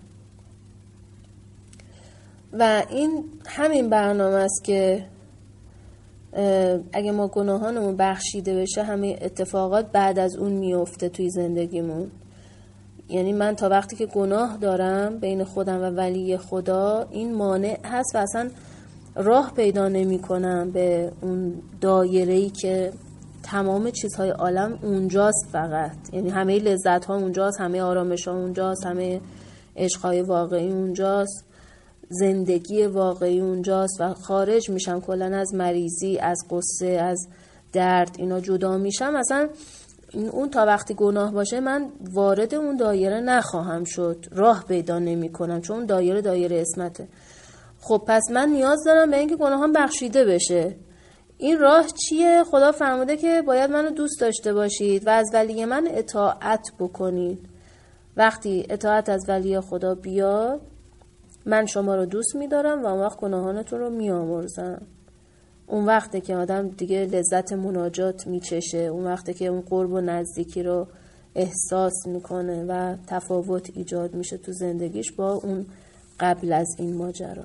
و این همین برنامه است که اگه ما گناهانمون بخشیده بشه همه اتفاقات بعد از اون میفته توی زندگیمون. یعنی من تا وقتی که گناه دارم بین خودم و ولی خدا، این مانع هست و اصلا راه پیدا نمی کنم به اون دایره‌ای که تمام چیزهای عالم اونجاست فقط. یعنی همه لذت ها اونجاست، همه آرامش ها اونجاست، همه عشقهای واقعی اونجاست، زندگی واقعی اونجاست و خارج میشم کلن از مریضی، از قصه، از درد، اینا جدا میشم. اصلا اون تا وقتی گناه باشه من وارد اون دایره نخواهم شد، راه پیدا نمی کنم، چون اون دایره عصمته. خب پس من نیاز دارم به اینکه گناهام بخشیده بشه. این راه چیه؟ خدا فرموده که باید منو دوست داشته باشید و از ولی من اطاعت بکنید. وقتی اطاعت از ولی خدا بیاد من شما رو دوست می‌دارم و اون وقت گناهانتون رو می‌آمرزم. اون وقته که آدم دیگه لذت مناجات میچشه، اون وقته که اون قرب و نزدیکی رو احساس میکنه و تفاوت ایجاد میشه تو زندگیش با اون قبل از این ماجرا.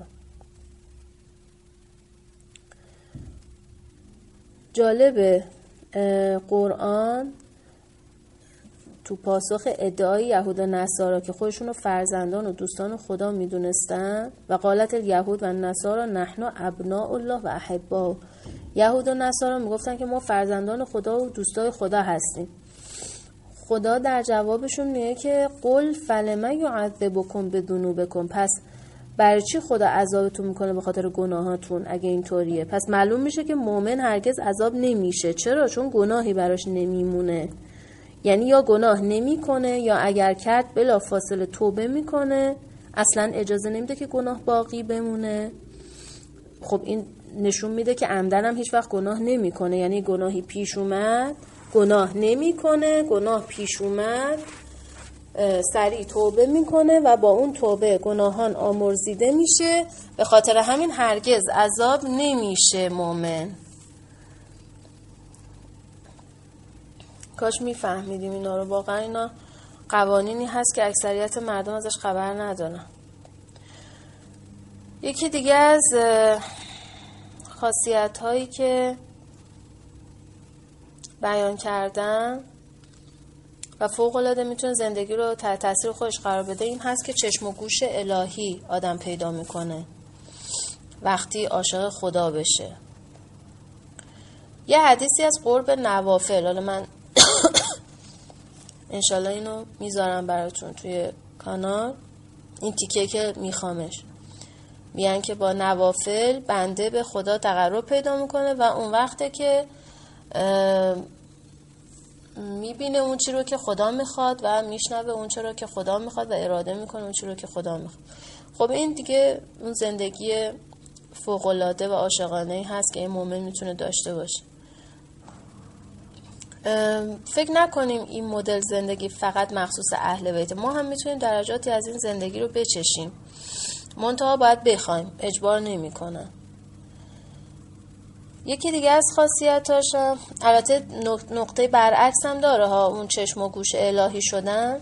جالبه قرآن تو پاسخ ادعای یهود و نصارا که خودشون رو فرزندان و دوستان خدا میدونستن و قالت الیهود و نصارا نحن ابناء الله و احباء، یهود و نصارا میگفتن که ما فرزندان خدا و دوستای خدا هستیم. خدا در جوابشون میگه که قل فلم یعذبکم بذنوبکم، پس برای چی خدا عذابتون میکنه به خاطر گناهاتون؟ اگه اینطوریه پس معلوم میشه که مؤمن هرگز عذاب نمیشه. چرا؟ چون گناهی براش نمیمونه. یعنی یا گناه نمیکنه یا اگر کرد بلا فاصله توبه میکنه، اصلا اجازه نمیده که گناه باقی بمونه. خب این نشون میده که عمدن هم هیچ وقت گناه نمیکنه. یعنی گناهی پیش اومد گناه نمیکنه، گناه پیش اومد سریع توبه میکنه و با اون توبه گناهان آمرزیده میشه. به خاطر همین هرگز عذاب نمیشه مؤمن. کاش میفهمیدیم اینا رو. واقعا اینا قوانینی هست که اکثریت مردم ازش خبر ندارن. یکی دیگه از خاصیت هایی که بیان کردن و فوق العاده میتونه زندگی رو تحت تاثیر خودش قرار بده این هست که چشم و گوش الهی آدم پیدا میکنه وقتی عاشق خدا بشه. یه حدیثی از قرب نوافل، حالا من انشالله اینو میذارم براتون توی کانال، این تیکه که میخوامش، میگن که با نوافل بنده به خدا تقرب پیدا میکنه و اون وقته که میبینه اون چی رو که خدا میخواد و میشنوه اون چی رو که خدا میخواد و اراده میکنه اون چی رو که خدا میخواد. خب این دیگه اون زندگی فوق‌العاده و عاشقانه‌ای هست که این مؤمن میتونه داشته باشه. فکر نکنیم این مدل زندگی فقط مخصوص اهل بیت. ما هم میتونیم درجاتی از این زندگی رو بچشیم، منتها باید بخوایم، اجبار نمی‌کنن. یکی دیگه از خاصیتاش، البته نقطه برعکس هم داره ها، اون چشم و گوش الهی شدن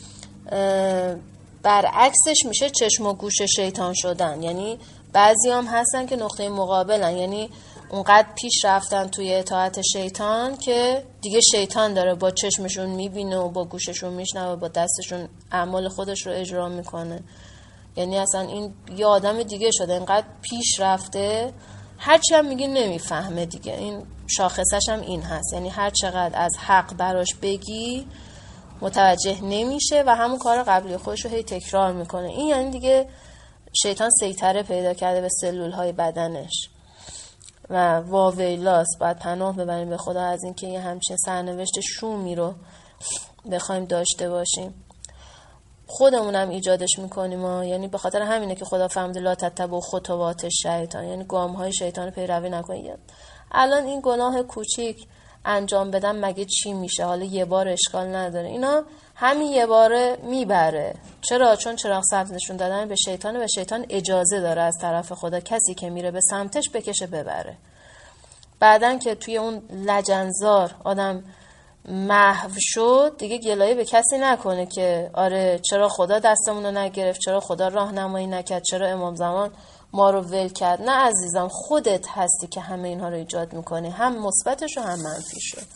برعکسش میشه چشم و گوش شیطان شدن. یعنی بعضی هم هستن که نقطه مقابلن، یعنی اونقدر پیش رفتن توی اطاعت شیطان که دیگه شیطان داره با چشمشون میبینه و با گوششون میشنوه، با دستشون اعمال خودش رو اجرا میکنه. یعنی اصلا این یه آدم دیگه شده، اینقدر پیش رفته، هرچی هم میگی نمیفهمه دیگه. این شاخصش هم این هست، یعنی هر چقدر از حق براش بگی متوجه نمیشه و همون کار قبلی خودش رو هی تکرار میکنه. این یعنی دیگه شیطان سیطره پیدا کرده به سلول های بدنش و واویلاست. باید پناه ببریم به خدا از این که یه همچین سرنوشت شومی رو بخوایم داشته باشیم. خودمونم ایجادش میکنیم یعنی به خاطر همینه که خدا فرموده لا تتبعوا خطوات الشیطان، یعنی گام‌های شیطان رو پیروی نکنید. الان این گناه کوچیک انجام بدم مگه چی میشه؟ حالا یه بار اشکال نداره. اینا همین یه باره میبره. چرا؟ چون چراغ سبز نشون دادن به شیطانه و شیطان اجازه داره از طرف خدا کسی که میره به سمتش بکشه ببره. بعدن که توی اون لجنزار آدم محو شد دیگه گلایه به کسی نکنه که آره چرا خدا دستمون رو نگرفت، چرا خدا راهنمایی نکرد، چرا امام زمان ما رو ول کرد. نه عزیزم، خودت هستی که همه اینها رو ایجاد میکنی، هم مثبتش و هم منفیش رو.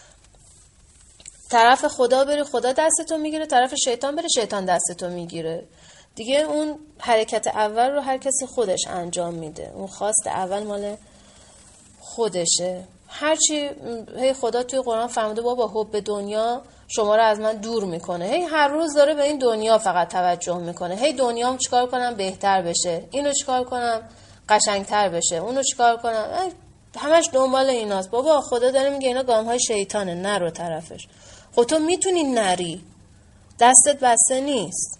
طرف خدا بری خدا دستتو میگیره، طرف شیطان بری شیطان دستتو میگیره. دیگه اون حرکت اول رو هر کسی خودش انجام میده، اون خواست اول مال خودشه. هرچی هی خدا توی قرآن فرموده بابا حب دنیا شما رو از من دور میکنه، هی هر روز داره به این دنیا فقط توجه میکنه، هی دنیام چیکار کنم بهتر بشه، اینو چیکار کنم قشنگتر بشه، اونو چیکار کنم، همش دنبال ایناست. بابا خدا داره میگه اینا گامهای شیطانه، نرو طرفش. خب تو میتونی نری، دستت بسته نیست.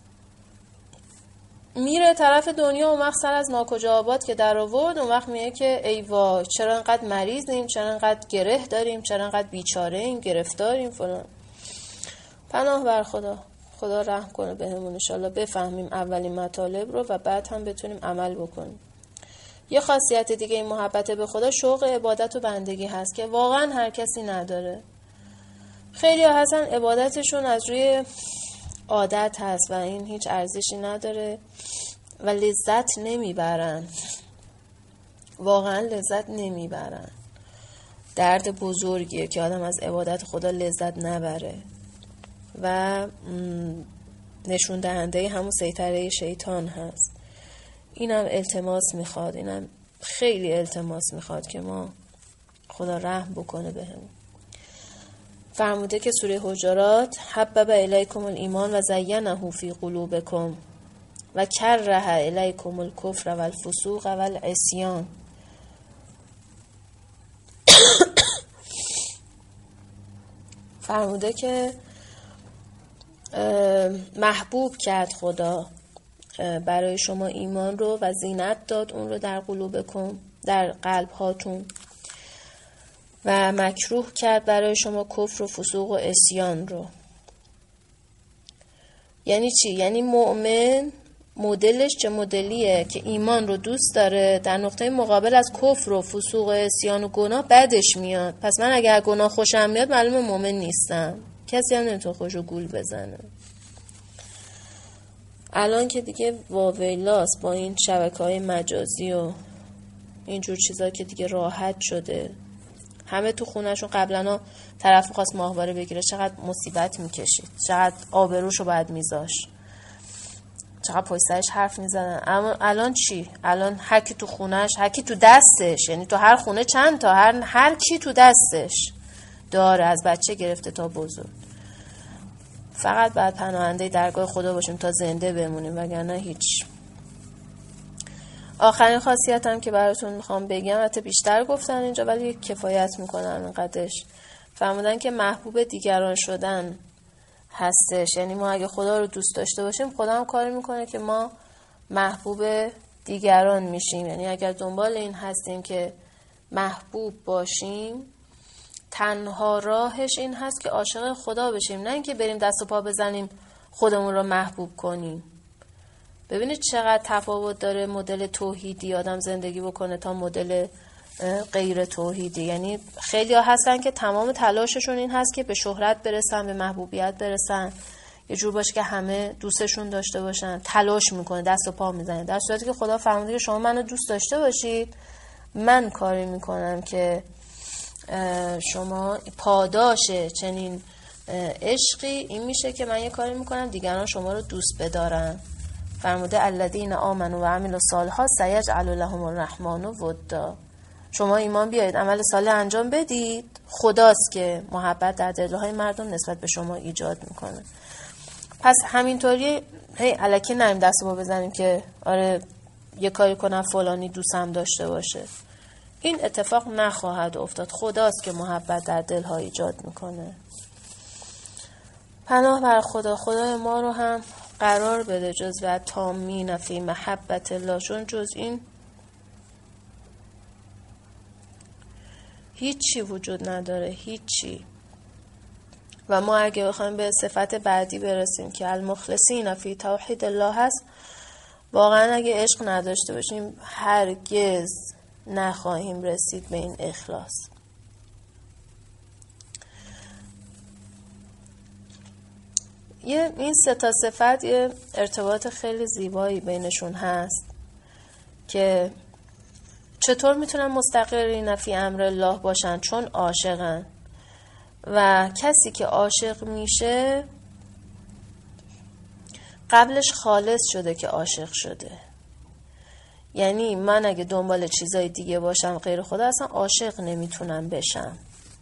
میره طرف دنیا و مخصر از ناکجا آباد که در آورد، اون وقت میگه که ای وای چرا انقدر مریضیم، چرا انقدر گره داریم، چرا انقدر بیچاره ایم، گرفتاریم فلان. پناه بر خدا. خدا رحم کنه بهمون، ان شاءالله بفهمیم اولین مطالب رو و بعد هم بتونیم عمل بکنیم. یه خاصیت دیگه این محبت به خدا شوق عبادت و بندگی هست که واقعا هر کسی نداره. خیلی ها هستن عبادتشون از روی عادت هست و این هیچ ارزشی نداره و لذت نمیبرن، واقعا لذت نمیبرن. درد بزرگیه که آدم از عبادت خدا لذت نبره و نشون دهنده همون سیطره شیطان هست. اینم التماس میخواد، اینم خیلی التماس میخواد که ما خدا رحم بکنه بهمون. فرموده که سوره حجرات حبب الیکم الایمان و زینه فی قلوبکم و کره الیکم الکفر و الفسوق و العصیان. فرموده که محبوب کرد خدا برای شما ایمان رو و زینت داد اون رو در قلوبکم، در قلب هاتون، و مکروه کرد برای شما کفر و فسوق و عصیان رو. یعنی چی؟ یعنی مؤمن مدلش چه مدلیه که ایمان رو دوست داره، در نقطه مقابل از کفر و فسوق و عصیان و گناه بدش میاد. پس من اگر گناه خوشم میاد معلومه مؤمن نیستم. کسی هم نمیتونه خوشو گول بزنه. الان که دیگه واویلاست با این شبکه‌های مجازی و اینجور چیزا که دیگه راحت شده، همه تو خونهشون. قبلا طرف می‌خواست ماهواره بگیره چقدر مصیبت میکشید، چقدر آبروشو باید میذاشت، چقدر پشت سرش حرف میزنن. اما الان چی؟ الان هر کی تو خونهش، هر کی تو دستش، یعنی تو هر خونه چند تا، هر کی تو دستش داره، از بچه گرفته تا بزرگ. فقط باید پناهنده درگاه خدا باشیم تا زنده بمونیم، وگرنه هیچ. آخرین خاصیتم که براتون میخوام بگم، البته بیشتر گفتن اینجا ولی کفایت میکنن اینقدرش. فرمودن که محبوب دیگران شدن هستش. یعنی ما اگه خدا رو دوست داشته باشیم، خدا هم کاری میکنه که ما محبوب دیگران میشیم. یعنی اگر دنبال این هستیم که محبوب باشیم، تنها راهش این هست که عاشق خدا بشیم، نه اینکه بریم دست و پا بزنیم خودمون رو محبوب کنیم. ببینید چقدر تفاوت داره مدل توحیدی آدم زندگی بکنه تا مدل غیر توحیدی. یعنی خیلی ها هستن که تمام تلاششون این هست که به شهرت برسن، به محبوبیت برسن، یه جور باشه که همه دوستشون داشته باشن، تلاش میکنه، دست و پا میزنه، در صورتی که خدا فرموده که شما منو دوست داشته باشید، من کاری میکنم که شما پاداش چنین عشقی این میشه که من یه کاری میکنم دیگران شما رو دوست بدارن. فرموده الذین آمنوا و عملوا الصالحات سیجعل لهم الرحمن ودا. شما ایمان بیارید، عمل صالح انجام بدید، خداست که محبت در دلهای مردم نسبت به شما ایجاد میکنه. پس همینطوری هی الکی نریم دست با بزنیم که آره یه کاری کنم فلانی دوستم داشته باشه. این اتفاق نخواهد افتاد. خداست که محبت در دلها ایجاد میکنه. پناه بر خدا. خدای ما رو هم قرار بده جزو تامین فی محبت الله، چون جز این هیچی وجود نداره، هیچی. و ما اگه بخوایم به صفت بعدی برسیم که المخلصین فی توحید الله هست، واقعا اگه عشق نداشته باشیم هرگز نخواهیم رسید به این اخلاص. این سه تا صفت یه ارتباط خیلی زیبایی بینشون هست که چطور میتونن مستقرین فی امر الله باشن؟ چون عاشقن. و کسی که عاشق میشه قبلش خالص شده که عاشق شده. یعنی من اگه دنبال چیزای دیگه باشم غیر خدا، اصلا عاشق نمیتونم بشم.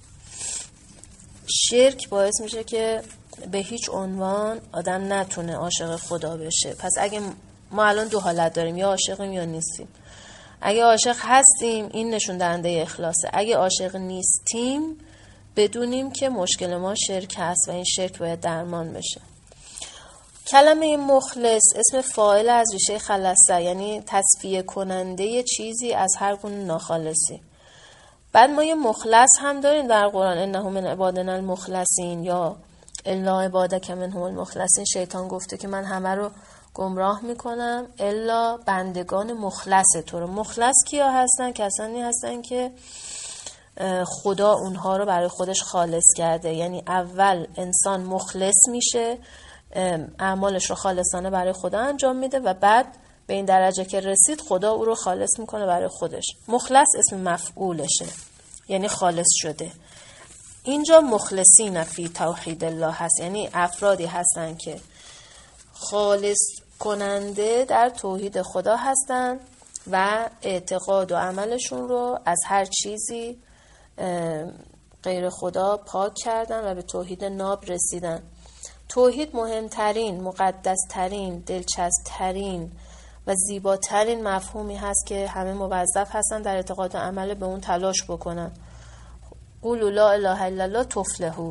شرک باعث میشه که به هیچ عنوان آدم نتونه عاشق خدا بشه. پس اگه ما الان دو حالت داریم، یا عاشقیم یا نیستیم. اگه عاشق هستیم این نشون دهنده اخلاصه. اگه عاشق نیستیم بدونیم که مشکل ما شرک هست و این شرک باید درمان بشه. کلمه مخلص اسم فاعل از ریشه خلصه، یعنی تصفیه کننده چیزی از هر گونه ناخالصی. بعد ما یه مخلص هم داریم در قرآن، انه من عبادنا المخلصین، یا الا عبادک منهم المخلصین. شیطان گفته که من همه رو گمراه میکنم الا بندگان مخلص تو رو. مخلص کیا هستن؟ کسانی هستن که خدا اونها رو برای خودش خالص کرده. یعنی اول انسان مخلص میشه، اعمالش رو خالصانه برای خدا انجام میده و بعد به این درجه که رسید خدا او رو خالص میکنه برای خودش. مخلص اسم مفعولشه، یعنی خالص شده. اینجا مخلصین فی توحید الله هست، یعنی افرادی هستن که خالص کننده در توحید خدا هستن و اعتقاد و عملشون رو از هر چیزی غیر خدا پاک کردن و به توحید ناب رسیدن. توحید مهمترین، مقدسترین، دلچسبترین و زیباترین مفهومی هست که همه موظف هستن در اعتقاد و عمل به اون تلاش بکنن. قولوا لا اله الا الله تفلحوا.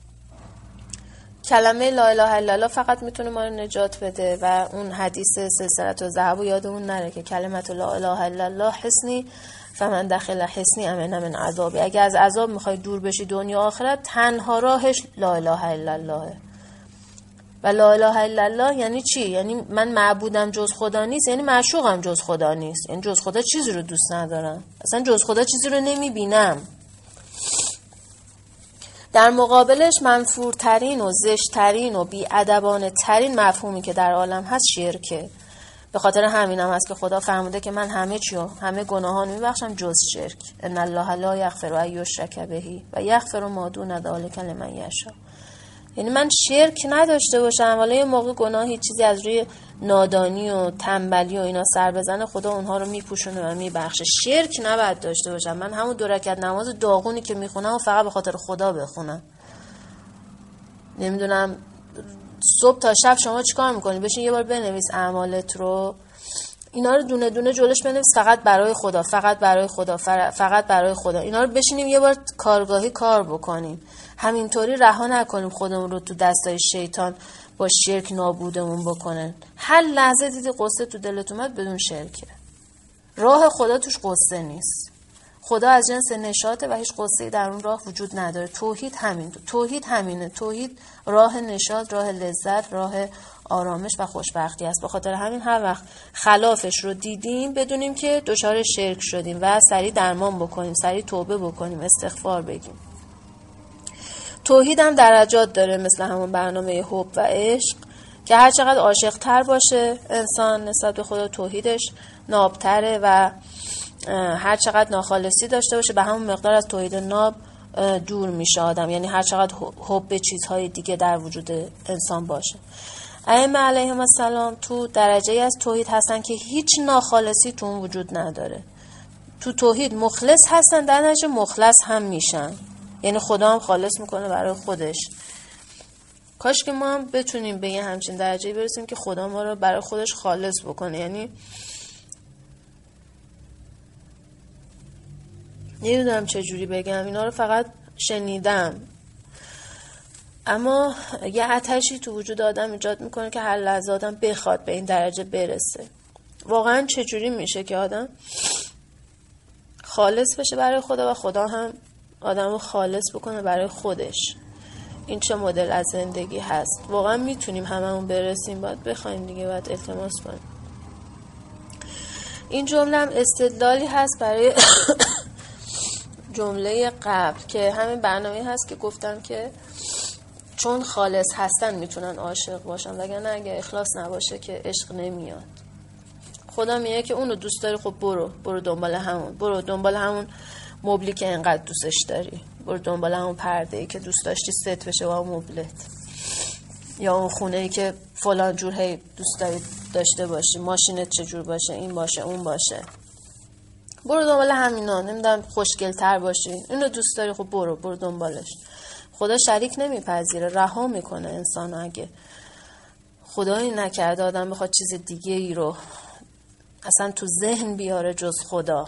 کلمه لا اله الا الله فقط میتونه ما رو نجات بده و اون حدیث سلسله الذهب یادمون نره که کلمت لا اله الا الله حصنی فمن دخل حصنی امن من عذابی. اگه از عذاب میخوای دور بشی دنیا آخرت، تنها راهش لا اله الا الله. و لا اله الا الله یعنی چی؟ یعنی من معبودم جز خدا نیست، یعنی معشوقم جز خدا نیست، یعنی جز خدا چیزی رو دوست ندارم، اصلا جز خدا چیزی رو نمیبینم. در مقابلش منفورترین و زشترین و بی‌ادبانه ترین مفهومی که در عالم هست شرکه. به خاطر همینم هست که خدا فرموده که من همه چیو، همه گناهان میبخشم جز شرک. ان الله لا یغفر ان یشرک به و یغفر ما دون ذلک لمن یشاء. یعنی من شرک نداشته باشم، ولی یه موقع گناهی چیزی از روی نادانی و تنبلی و اینا سر بزنه، خدا اونها رو میپوشونه و میبخشه. شرک نباید داشته باشم. من همون 2 رکعت نماز داغونی که میخونم و فقط به خاطر خدا بخونم. نمیدونم صبح تا شب شما چیکار میکنی؟ بشین یه بار بنویس اعمالت رو، اینا رو دونه دونه جلوش بنویس، فقط برای خدا، فقط برای خدا، فقط برای خدا. اینا رو بشینیم یه بار کارگاهی کار بکنیم. همینطوری رها نکنیم خودمون رو تو دستای شیطان با شرک نابودمون بکنن. هر لحظه دیدی قصه تو دلت اومد، بدون شرکه. راه خدا توش قصه نیست. خدا از جنس نشاطه و هیچ قصه‌ای در اون راه وجود نداره. توحید همین. توحید همینه. توحید راه نشاط، راه لذت، راه آرامش و خوشبختی است. به خاطر همین هر وقت خلافش رو دیدیم بدونیم که دچار شرک شدیم و سریع درمان بکنیم، سریع توبه بکنیم، استغفار بگیم. توحید هم درجات داره، مثل همون برنامه حب و عشق که هر چقدر عاشق تر باشه انسان نسبت به خدا، توحیدش نابتره و هر چقدر ناخالصی داشته باشه به همون مقدار از توحید ناب دور میشه آدم. یعنی هر چقدر حب به چیزهای دیگه در وجود انسان باشه. ائمه علیهم السلام تو درجه از توحید هستن که هیچ ناخالصی تو اون وجود نداره. تو توحید مخلص هستن، در نتیجه مخلص هم میشن، یعنی خدا هم خالص میکنه برای خودش. کاش که ما هم بتونیم به یه همچین درجه‌ای برسیم که خدا ما رو برای خودش خالص بکنه. یعنی نمیدونم چه جوری بگم، اینا رو فقط شنیدم، اما یه آتشی تو وجود آدم ایجاد میکنه که هر لحظه آدم بخواد به این درجه برسه. واقعا چه جوری میشه که آدم خالص بشه برای خدا و خدا هم آدم رو خالص بکنه برای خودش؟ این چه مدل از زندگی هست؟ واقعا میتونیم هممون برسیم؟ باید بخوایم دیگه، باید التماس کنیم. این جمله هم استدلالی هست برای جمله قبل که همین برنامه هست که گفتم که چون خالص هستن میتونن عاشق باشن، وگرنه اگه اخلاص نباشه که عشق نمیاد. خدا میگه که اونو دوست داری، خب برو دنبال همون مبلی که انقدر دوستش داری، برو دنبال همون پرده‌ای که دوست داشتی ست بشه با اون مبلت، یا اون خونه‌ای که فلان جور هی دوست داری داشته باشی، ماشینت چجور باشه، این باشه اون باشه، برو دنبال همینا. نمیدونم خوشگل‌تر باشی، اینو دوست داری، خب برو دنبالش. خدا شریک نمیپذیره، رها میکنه انسان. اگه خدایی نکرده آدم بخواد چیز دیگه ای رو اصلا تو ذهن بیاره جز خدا.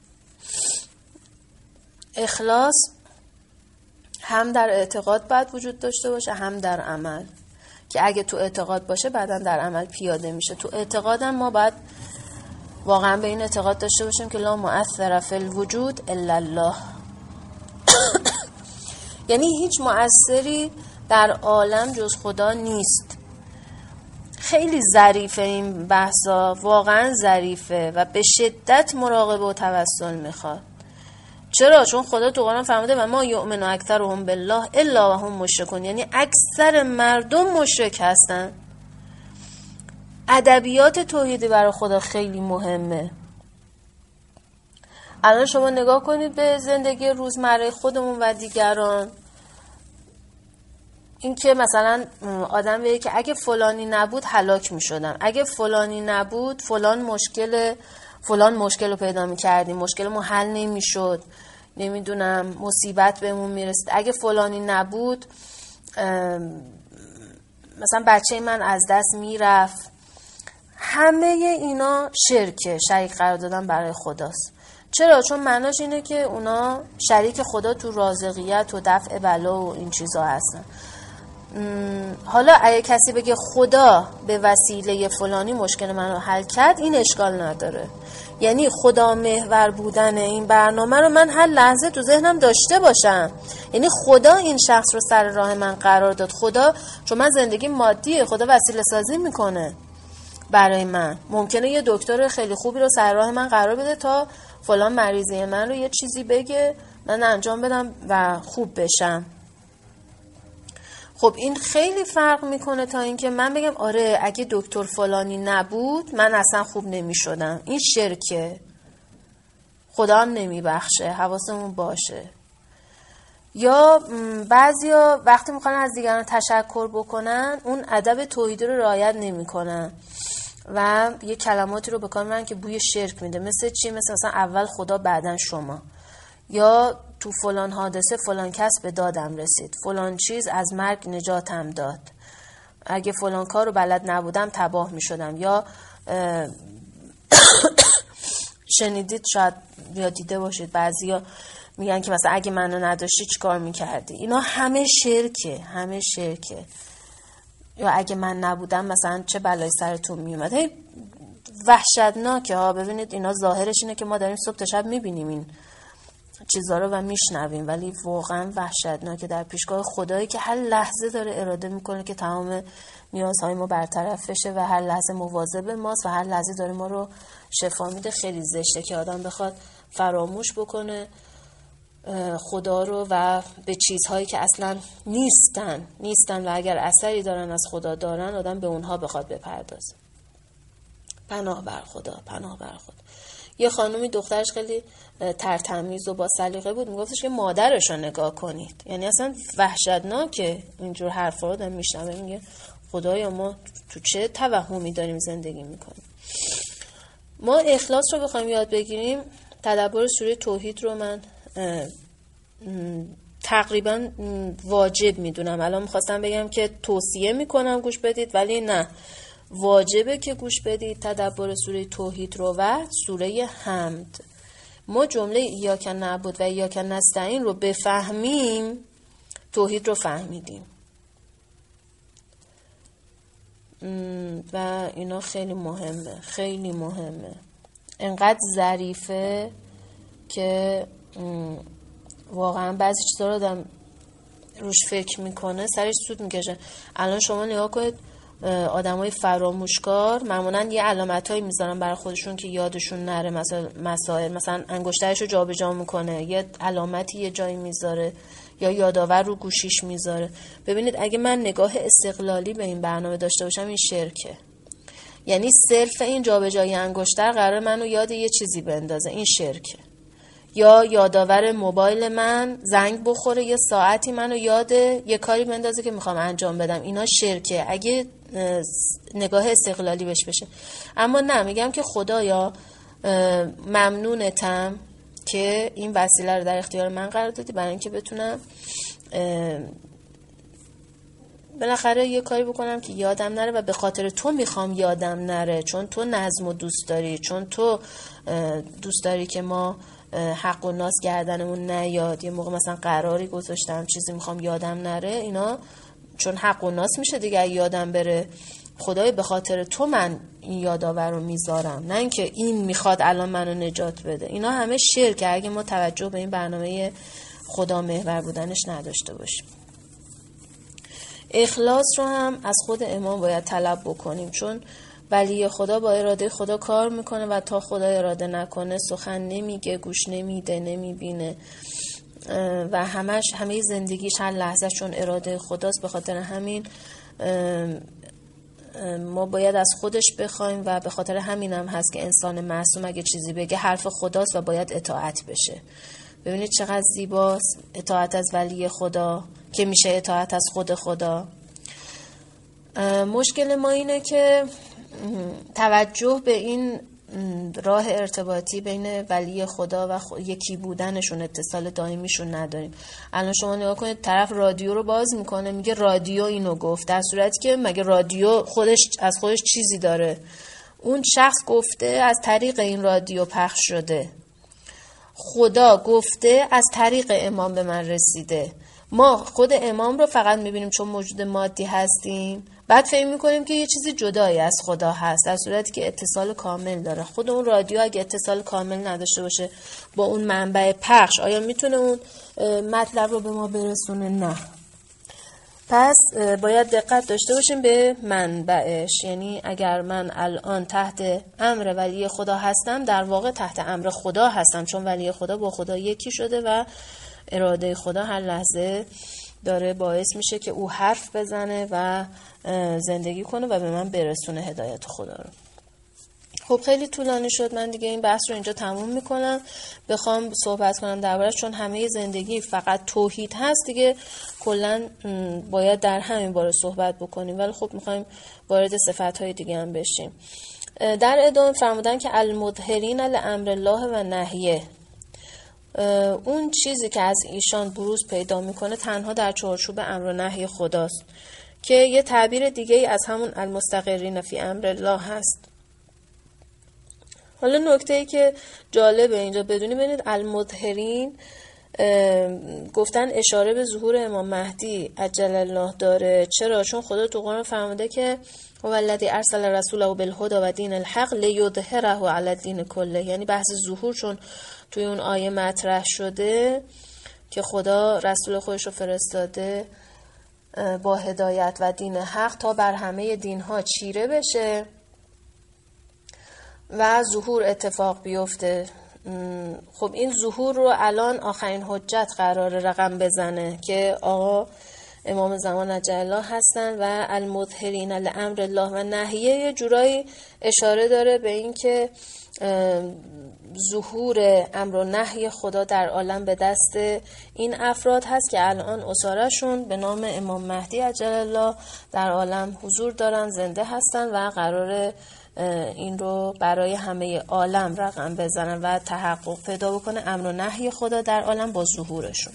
اخلاص هم در اعتقاد باید وجود داشته باشه، هم در عمل، که اگه تو اعتقاد باشه بعداً در عمل پیاده میشه. تو اعتقادم ما باید واقعا به این اعتقاد داشته باشیم که لا مؤثر فی الوجود الا الله. یعنی هیچ مؤثری در عالم جز خدا نیست. خیلی ظریفه این بحثا، واقعا ظریفه و به شدت مراقبه و توسل میخواد. چرا؟ چون خدا تو قرآن فرموده و ما یؤمن اکثرهم بالله الا و هم مشرکون، یعنی اکثر مردم مشرک هستن. ادبیات توحیدی برای خدا خیلی مهمه. الان شما نگاه کنید به زندگی روزمره خودمون و دیگران، این که مثلا آدم بگه که اگه فلانی نبود هلاک می شدم، اگه فلانی نبود فلان مشکل رو پیدا می کردیم، مشکل ما حل نمی شد، نمیدونم مصیبت بهمون می رسید، اگه فلانی نبود مثلا بچه من از دست می رفت. همه اینا شرکه، شریک قرار دادن برای خداست. چرا؟ چون معناش اینه که اونا شریک خدا تو رازقیت و دفع بلا و این چیزا هستن. حالا اگه کسی بگه خدا به وسیله فلانی مشکل من رو حل کرد، این اشکال نداره. یعنی خدا محور بودن این برنامه رو من هر لحظه تو ذهنم داشته باشم. یعنی خدا این شخص رو سر راه من قرار داد. خدا، چون من زندگی مادیه، خدا وسیله سازی میکنه برای من. ممکنه یه دکتر خیلی خوبی رو سر راه من قرار بده تا فلان مریضی من رو یه چیزی بگه من انجام بدم و خوب بشم. خب این خیلی فرق میکنه تا اینکه من بگم آره اگه دکتر فلانی نبود من اصلا خوب نمیشدم. این شرکه، خدا هم نمیبخشه، حواسمون باشه. یا بعضیا وقتی میخوان از دیگران تشکر بکنن اون ادب توحیدی رو رعایت نمیکنن و یه کلماتی رو به کار میبرن که بوی شرک میده. مثل چی؟ مثلا اول خدا بعدن شما، یا تو فلان حادثه فلان کس به دادم رسید، فلان چیز از مرگ نجاتم داد، اگه فلان کار رو بلد نبودم تباه می شدم. یا شنیدید شاید یا دیده باشید بعضیا میگن که مثلا اگه منو نداشتی چی کار میکردی. اینا همه شرکه، همه شرکه. یا اگه من نبودم مثلا چه بلایی سرتون میومد. وحشتناکه ها. ببینید اینا ظاهرش اینه که ما داریم صبح تا شب میبینیم این چیزا رو و میشنویم، ولی واقعا وحشتناکه در پیشگاه خدایی که هر لحظه داره اراده میکنه که تمام نیازهای ما برطرف بشه و هر لحظه مواظب ماست و هر لحظه داره ما رو شفا میده. خیلی زشته که آدم بخواد فراموش بکنه خدا رو و به چیزهایی که اصلا نیستن و اگر اثری دارن از خدا دارن آدم به اونها بخواد بپردازه. پناه بر خدا، پناه بر خدا. یه خانومی دخترش خیلی ترتمیز و با سلیقه بود، میگفتش که مادرش رو نگاه کنید. یعنی اصلا وحشتناکه اینجور حرفا رو میشنوه. میگه خدایا ما تو چه توهمی داریم زندگی میکنیم. ما اخلاص رو بخوایم یاد بگیریم، تدبر سوره توحید رو من تقریبا واجب میدونم. الان میخواستم بگم که توصیه میکنم گوش بدید، ولی نه، واجبه که گوش بدید تدبر سوره توحید رو و سوره حمد. ما جمله ایاک نعبد و ایاک نستعین رو بفهمیم، توحید رو فهمیدیم. و اینا خیلی مهمه، خیلی مهمه. انقدر ظریفه که واقعا بعضی چیزا رو آدم روش فکر میکنه سرش سود میکشه. الان شما نگاه کنید آدمای فراموشکار معمولا یه علامتایی میذارن برای خودشون که یادشون نره مسائل، مثلا انگشترشو جابجا میکنه، یه علامتی یه جایی میذاره یا یادآور رو گوشیش میذاره. ببینید اگه من نگاه استقلالی به این برنامه داشته باشم این شرکه. یعنی صرف این جابجایی انگشتر قراره منو یاد یه چیزی بندازه، این شرکه. یا یادآور موبایل من زنگ بخوره یه ساعتی منو یاد یه کاری بندازه که میخوام انجام بدم، اینا شرکه اگه نگاه استقلالی بشه. اما نه، میگم که خدایا ممنونتم که این وسیله رو در اختیار من قرار دادی برای اینکه بتونم بالاخره یه کاری بکنم که یادم نره و به خاطر تو میخوام یادم نره، چون تو نظم و دوست داری، چون تو دوست داری که ما حق و ناس گردنمون نیاد. یه موقع مثلا قراری گذاشتم چیزی میخوام یادم نره، اینا چون حق و ناس میشه دیگه یادم بره. خدای به خاطر تو من این یادآور رو میذارم، نه اینکه این میخواد الان منو نجات بده. اینا همه شرکه اگه ما توجه به این برنامه خدا محور بودنش نداشته باشیم. اخلاص رو هم از خود امام باید طلب بکنیم، چون ولی خدا با اراده خدا کار میکنه و تا خدا اراده نکنه سخن نمیگه، گوش نمیده، نمیبینه و همه زندگیش هر لحظه چون اراده خداست. به خاطر همین ما باید از خودش بخوایم و به خاطر همین هم هست که انسان معصوم اگه چیزی بگه حرف خداست و باید اطاعت بشه. ببینید چقدر زیباست اطاعت از ولی خدا که میشه اطاعت از خود خدا. مشکل ما اینه که توجه به این راه ارتباطی بین ولی خدا و یکی بودنشون، اتصال دائمیشون نداریم. الان شما نگاه کنید، طرف رادیو رو باز میکنه میگه رادیو اینو گفت، در صورتی که مگه رادیو از خودش چیزی داره؟ اون شخص گفته از طریق این رادیو پخش شده، خدا گفته از طریق امام به من رسیده. ما خود امام رو فقط میبینیم چون موجود مادی هستیم، بعد فکر میکنیم که یه چیزی جدایی از خدا هست، در صورتی که اتصال کامل داره. خود اون رادیو اگه اتصال کامل نداشته باشه با اون منبع پخش، آیا میتونه اون مطلب رو به ما برسونه؟ نه. پس باید دقت داشته باشیم به منبعش. یعنی اگر من الان تحت امر ولی خدا هستم، در واقع تحت امر خدا هستم، چون ولی خدا با خدا یکی شده و اراده خدا هر لحظه داره باعث میشه که او حرف بزنه و زندگی کنه و به من برسونه هدایت خدا رو. خب خیلی طولانی شد، من دیگه این بحث رو اینجا تموم میکنم. بخوام صحبت کنم دربارش، چون همه زندگی فقط توحید هست دیگه، کلا باید در همین باره صحبت بکنیم، ولی خب میخوایم وارد صفتهای دیگه هم بشیم. در ادامه فرمودن که المظهرین لامر الله و نهیه، اون چیزی که از ایشان بروز پیدا میکنه تنها در چارچوب امر و نهی خداست، که یه تعبیر دیگه از همون المستقرین فی امر الله هست. حالا نکته‌ای که جالبه اینجا بدونی، ببینید المظهرین گفتن اشاره به ظهور امام مهدی عجل الله داره. چرا؟ چون خدا تو قرآن فرموده که هو الذی ارسل رسوله بالهدی و دین الحق لیظهره علی الدین کله. یعنی بحث ظهور چون توی اون آیه مطرح شده که خدا رسول خودش رو فرستاده با هدایت و دین حق تا بر همه دینها چیره بشه و ظهور اتفاق بیفته. خب این ظهور رو الان آخرین حجت قرار رقم بزنه که آقا امام زمان عجل الله هستن و المظهرین لامر الله و نهیه یه جورایی اشاره داره به این که ظهور امر و نهی خدا در عالم به دست این افراد هست که الان اساره‌شون به نام امام مهدی عجل الله در عالم حضور دارن، زنده هستن و قراره این رو برای همه عالم رقم بزنن و تحقق پیدا بکنه امر و نهی خدا در عالم با ظهورشون.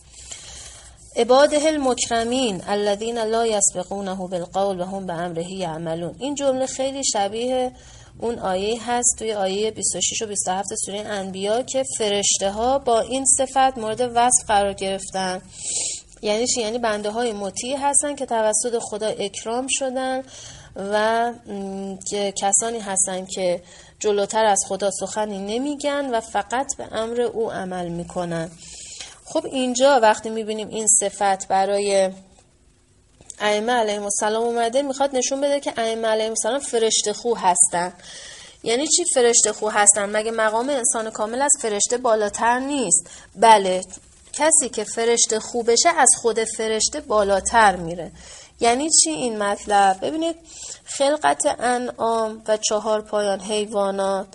عباده المکرمین الذین لا یسبقونه بالقول و هم بامره یعملون. این جمله خیلی شبیه اون آیه هست توی آیه 26 و 27 سوره انبیاء که فرشته ها با این صفت مورد وصف قرار گرفتن. یعنی چی؟ یعنی بنده های مطیع هستن که توسط خدا اکرام شدن و که کسانی هستن که جلوتر از خدا سخنی نمیگن و فقط به امر او عمل میکنن. خب اینجا وقتی میبینیم این صفت برای ائمه علیهم السلام اومده، میخواد نشون بده که ائمه علیهم السلام فرشته خو هستن. یعنی چی فرشته خو هستن؟ مگه مقام انسان کامل از فرشته بالاتر نیست؟ بله، کسی که فرشته خو بشه از خود فرشته بالاتر میره. یعنی چی این مطلب؟ ببینید خلقت انعام و 4 پایان حیوانات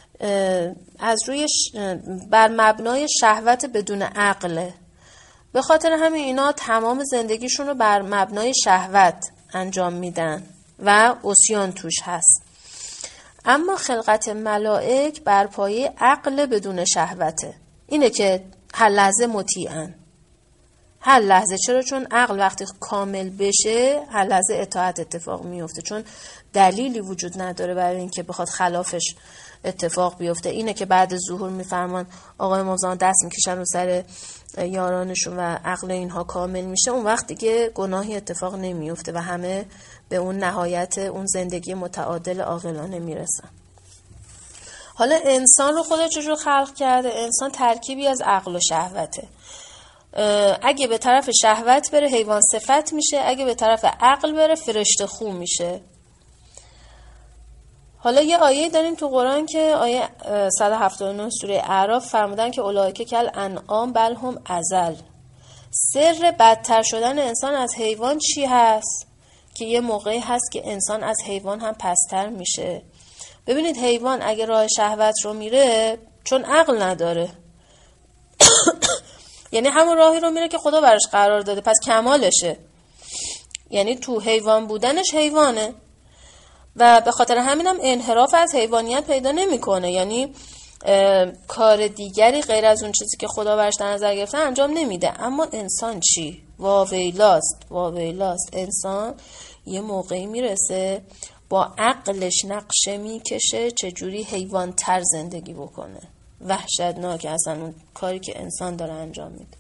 از روی بر مبنای شهوت بدون عقله. به خاطر همین اینا تمام زندگیشون رو بر مبنای شهوت انجام میدن و عصیان توش هست. اما خلقت ملائک بر پایه عقل بدون شهوته. اینه که هر لحظه مطیعن، هر لحظه. چرا؟ چون عقل وقتی کامل بشه هر لحظه اطاعت اتفاق میفته، چون دلیلی وجود نداره برای اینکه بخواد خلافش اتفاق بیفته. اینه که بعد ظهور میفرمان آقای امام زمان دست میکشن رو سر یارانشون و عقل اینها کامل میشه، اون وقت دیگه گناهی اتفاق نمیفته و همه به اون نهایت اون زندگی متعادل عاقلانه میرسن. حالا انسان رو خدا چجور خلق کرده؟ انسان ترکیبی از عقل و شهوته. اگه به طرف شهوت بره حیوان صفت میشه، اگه به طرف عقل بره فرشته خو میشه. حالا یه آیه داریم تو قرآن که آیه 179 سوره اعراف فرمودن که اولئک کالانعام بل هم اضل. سر بدتر شدن انسان از حیوان چی هست؟ که یه موقعی هست که انسان از حیوان هم پستر میشه. ببینید حیوان اگه راه شهوت رو میره چون عقل نداره یعنی همون راهی رو میره که خدا براش قرار داده، پس کمالشه، یعنی تو حیوان بودنش حیوانه و به خاطر همینم انحراف از حیوانیت پیدا نمیکنه، یعنی کار دیگری غیر از اون چیزی که خدا براش در نظر گرفته انجام نمیده. اما انسان چی؟ واویلاست. انسان یه موقعی میرسه با عقلش نقشه میکشه چجوری حیوان تر زندگی بکنه. وحشتناکه اصلا اون کاری که انسان داره انجام میده.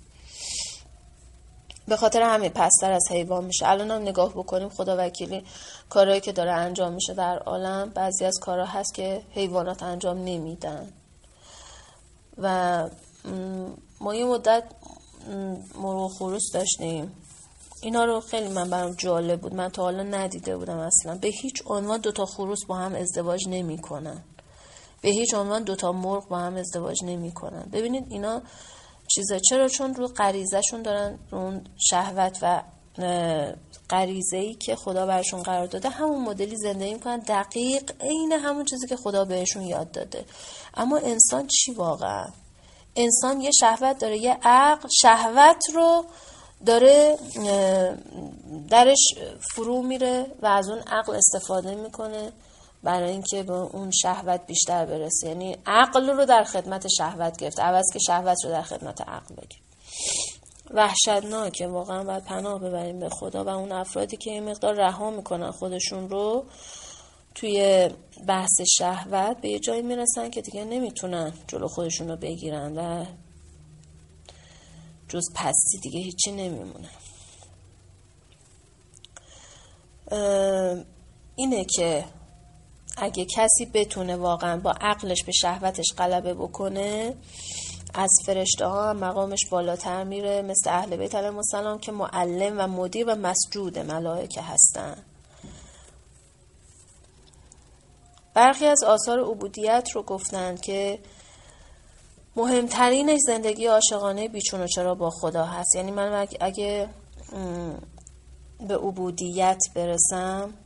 به خاطر همین پستر از حیوان میشه. الان هم نگاه بکنیم خدا وکیلی کارهایی که داره انجام میشه در عالم، بعضی از کارها هست که حیوانات انجام نمیدن. و ما یه مدت مرغ خروس داشتیم، اینا رو خیلی برام جالب بود، من تا حالا ندیده بودم اصلا. به هیچ عنوان 2 خروس با هم ازدواج نمی کنن، به هیچ عنوان 2 مرغ با هم ازدواج نمی کنن. ببینید اینا چیزا چرا؟ چون رو غریزه‌شون دارن، اون شهوت و غریزه‌ای که خدا برشون قرار داده همون مدلی زندگی میکنن، دقیق عین همون چیزی که خدا بهشون یاد داده. اما انسان چی واقعا؟ انسان یه شهوت داره، یه عقل، شهوت رو داره درش فرو میره و از اون عقل استفاده میکنه برای اینکه به اون شهوت بیشتر برسه. یعنی عقل رو در خدمت شهوت گرفت، عوض که شهوت رو در خدمت عقل بگیر. وحشتناکه واقعا. باید پناه ببریم به خدا و اون افرادی که این مقدار رها میکنن خودشون رو توی بحث شهوت به یه جایی میرسن که دیگه نمیتونن جلو خودشون رو بگیرن و جز پستی دیگه هیچی نمیمونه. اینه که اگه کسی بتونه واقعا با عقلش به شهوتش غلبه بکنه، از فرشته ها مقامش بالاتر میره، مثل اهل بیت علیهم السلام که معلم و مدیر و مسجود ملائکه هستن. برخی از آثار عبودیت رو گفتن که مهمترینش زندگی عاشقانه بیچون و چرا با خدا هست. یعنی من اگه به عبودیت برسم،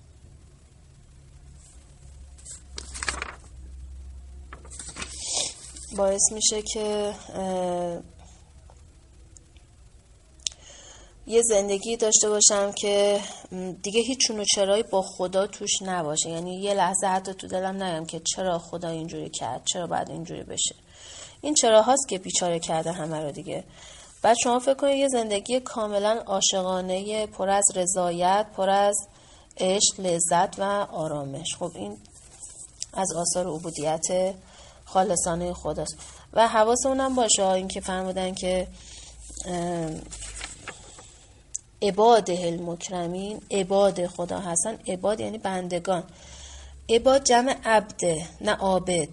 باعث میشه که یه زندگی داشته باشم که دیگه هیچ چون و چرایی با خدا توش نباشه. یعنی یه لحظه حتی تو دلم نگم که چرا خدا اینجوری کرد، چرا باید اینجوری بشه. این چرا هاست که بیچاره کرده همه رو دیگه. بعد شما فکر کنید یه زندگی کاملا عاشقانه، پر از رضایت، پر از عشق، لذت و آرامش. خب این از آثار عبودیت خالصانه خداست. و حواسمون باشه این که فرمودن که عباده المکرمین، عباد خدا هستن. عباد یعنی بندگان. عباد جمع عبده، نه عابد.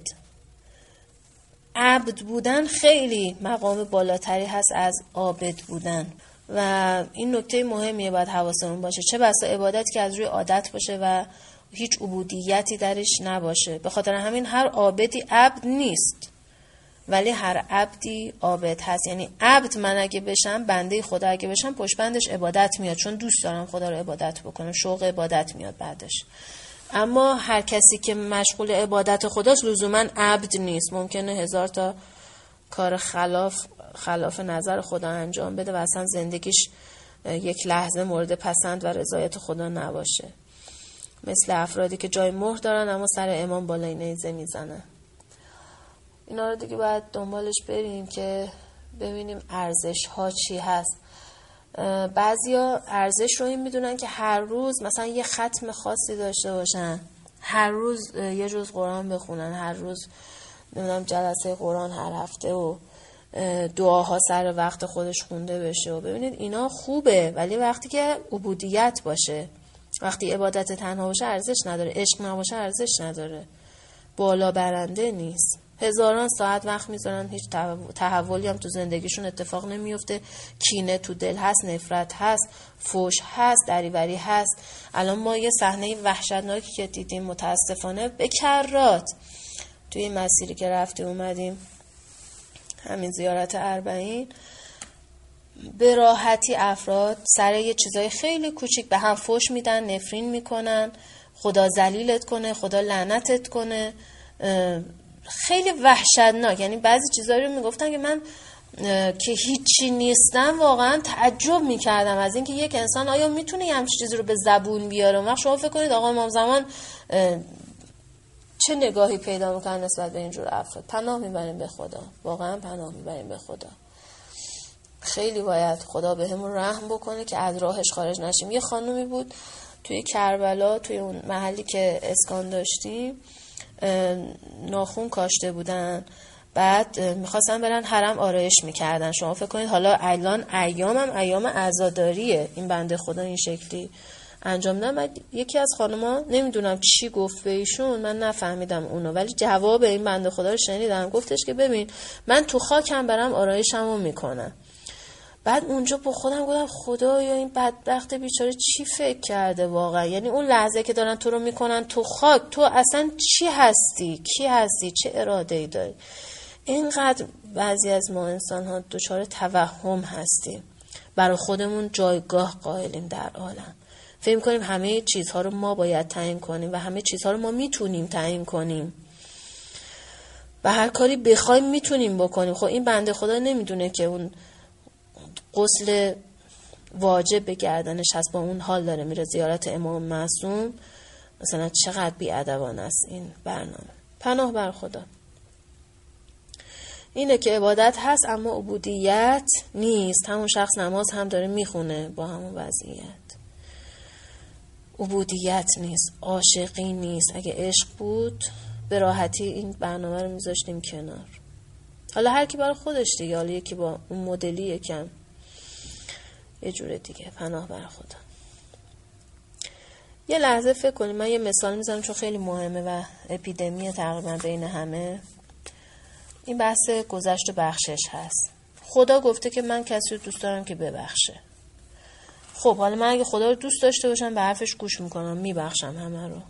عبد بودن خیلی مقام بالاتری هست از عابد بودن و این نکته مهمیه، باید حواسمون باشه. چه بسا عبادت که از روی عادت باشه و هیچ عبودیتی درش نباشه. به خاطر همین هر عابدی عبد نیست، ولی هر عبدی عابد هست. یعنی عبد من اگه بشم، بنده خدا اگه بشم، پشت بندش عبادت میاد، چون دوست دارم خدا رو عبادت بکنم، شوق عبادت میاد بعدش. اما هر کسی که مشغول عبادت خداست لزوما عبد نیست. ممکنه 1000 تا کار خلاف نظر خدا انجام بده و اصلا زندگیش یک لحظه مورد پسند و رضایت خدا نباشه. مثل افرادی که جای مهر دارن اما سر امام بالای نیزه میزنن. اینا رو دیگه باید دنبالش بریم که ببینیم ارزش ها چی هست. بعضیا ارزش رو این میدونن که هر روز مثلا یه ختم خاصی داشته باشن، هر روز یه جز قرآن بخونن، هر روز نمیدونم جلسه قرآن هر هفته و دعاها سر وقت خودش خونده بشه. و ببینید اینا خوبه، ولی وقتی که عبودیت باشه، وقتی عبادت تنها باشه ارزش نداره، عشق نباشه ارزش نداره، بالا برنده نیست. هزاران ساعت وقت میذارن، هیچ تحولی هم تو زندگیشون اتفاق نمیفته. کینه تو دل هست، نفرت هست، فحش هست، دریوری هست. الان ما یه صحنه وحشتناکی که دیدیم متاسفانه به کرات توی این مسیری که رفتیم اومدیم، همین زیارت اربعین، به راحتی افراد سر یه چیزای خیلی کوچیک به هم فحش میدن، نفرین میکنن، خدا ذلیلت کنه، خدا لعنتت کنه. خیلی وحشتناک. یعنی بعضی چیزایی رو میگفتن که من که هیچی نیستم واقعا تعجب میکردم از اینکه یک انسان آیا میتونه یه همچین چیزی رو به زبون بیاره. وقت شما فکر کنید آقا امام زمان چه نگاهی پیدا میکنن نسبت به اینجور افراد. پناه میبریم به خدا، واقعا پناه میبریم به خدا. خیلی باید خدا به همون رحم بکنه که از راهش خارج نشیم. یه خانومی بود توی کربلا، توی اون محلی که اسکان داشتیم، ناخون کاشته بودن، بعد میخواستن برن حرم آرایش میکردن. شما فکر کنید حالا الان ایام عزاداریه، این بنده خدا این شکلی انجام دادن. بعد یکی از خانوما نمیدونم چی گفت به ایشون، من نفهمیدم اونو، ولی جواب این بنده خدا رو شنیدم. گفتش که ببین من تو خاکم برم آرایشمو میکنم. بعد اونجا با خودم گفتم خدایا این بدبخت بیچاره چی فکر کرده واقعا. یعنی اون لحظه که دارن تو رو میکنن تو خاک، تو اصلا چی هستی، کی هستی، چه اراده‌ای داری. اینقدر بعضی از ما انسان ها دچار توهم هستیم، برای خودمون جایگاه قائلیم در عالم، فکر کنیم همه چیزها رو ما باید تعیین کنیم و همه چیزها رو ما میتونیم تعیین کنیم و هر کاری بخوایم میتونیم بکنیم. خب این بنده خدا نمیدونه که اون غسل واجب به گردنش هست، با اون حال داره میره زیارت امام معصوم. مثلا چقدر بی‌ادبانه است این برنامه. پناه بر خدا. اینه که عبادت هست اما عبودیت نیست. همون شخص نماز هم داره میخونه با همون وضعیت. عبودیت نیست، عاشقی نیست. اگه عشق بود به راحتی این برنامه رو میذاشتیم کنار. حالا هر کی برای خودش دیگه، حالا یکی با اون مدلی یکم یه جوره دیگه. پناه بر خدا. یه لحظه فکر کنیم، من یه مثال میزنم چون خیلی مهمه و اپیدمی تقریبا بین همه. این بحث گذشت و بخشش هست. خدا گفته که من کسی رو دوست دارم که ببخشه. خب حالا من اگه خدا رو دوست داشته باشم به حرفش گوش میکنم، میبخشم همه رو.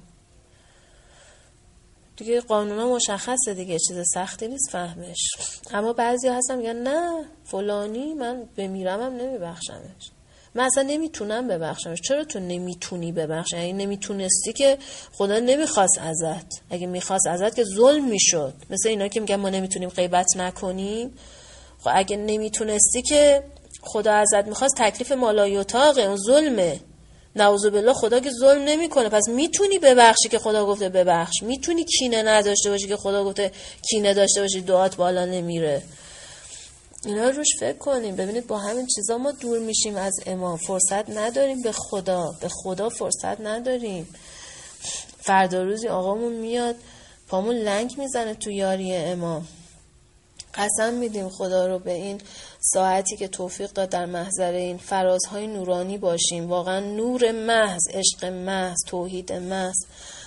دیگه قانونا مشخصه دیگه، چیز سختی نیست فهمش. اما بعضی هستن میگن نه فلانی من بمیرمم نمیبخشمش، من اصلا نمیتونم ببخشمش. چرا تو نمیتونی ببخشی؟ یعنی نمیتونستی که خدا نمیخواست ازت. اگه میخواست ازت که ظلم میشد. مثل اینا که میگن ما نمیتونیم غیبت نکنیم. خب اگه نمیتونستی که خدا ازت میخواست تکلیف مالایوتاقه، اون ظلمه. نعوذ بالله خدا که ظلم نمیکنه. پس میتونی ببخشی که خدا گفته ببخش. میتونی کینه نداشته باشی که خدا گفته کینه داشته باشی دعات بالا نمیره. اینا روش فکر کنیم. ببینید با همین چیزا ما دور میشیم از امام. فرصت نداریم به خدا فرصت نداریم. فردا روزی آقامون میاد پامون لنگ میزنه تو یاری امام. قسم میدیم خدا رو به این ساعتی که توفیق داد در محضر این فرازهای نورانی باشیم. واقعا نور محض، عشق محض، توحید محض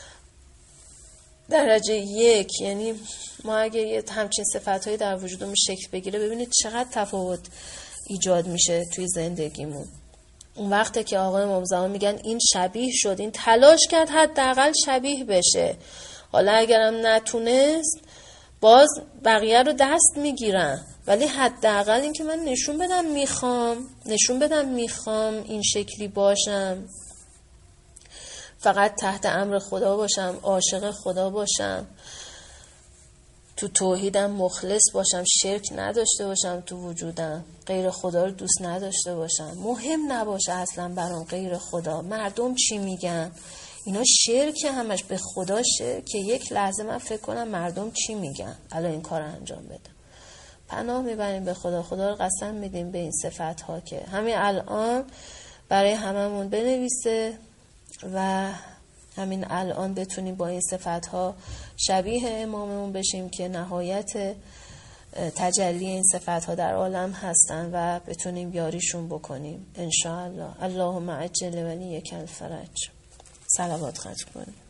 درجه 1. یعنی ما اگه یه همچین صفتهایی در وجودمون شکل بگیره، ببینید چقدر تفاوت ایجاد میشه توی زندگیمون. اون وقته که آقای امام زمان میگن این شبیه شد، این تلاش کرد حداقل شبیه بشه. حالا اگرم نتونست باز بقیه رو دست میگیرن، ولی حداقل این که من نشون بدم میخوام این شکلی باشم، فقط تحت امر خدا باشم، عاشق خدا باشم، تو توحیدم مخلص باشم، شرک نداشته باشم تو وجودم، غیر خدا رو دوست نداشته باشم، مهم نباشه اصلا برام غیر خدا، مردم چی میگن. اینا شرک، همش به خدا شرک که یک لحظه من فکر کنم مردم چی میگن الان این کار انجام بدم. پناه میبریم به خدا. خدا رو قسم میدیم به این صفت ها که همین الان برای هممون بنویسه و همین الان بتونیم با این صفت ها شبیه اماممون بشیم که نهایت تجلی این صفت ها در عالم هستن و بتونیم یاریشون بکنیم ان شاء الله. اللهم عجل ولیک الفرج. صلوات ختم کنیم.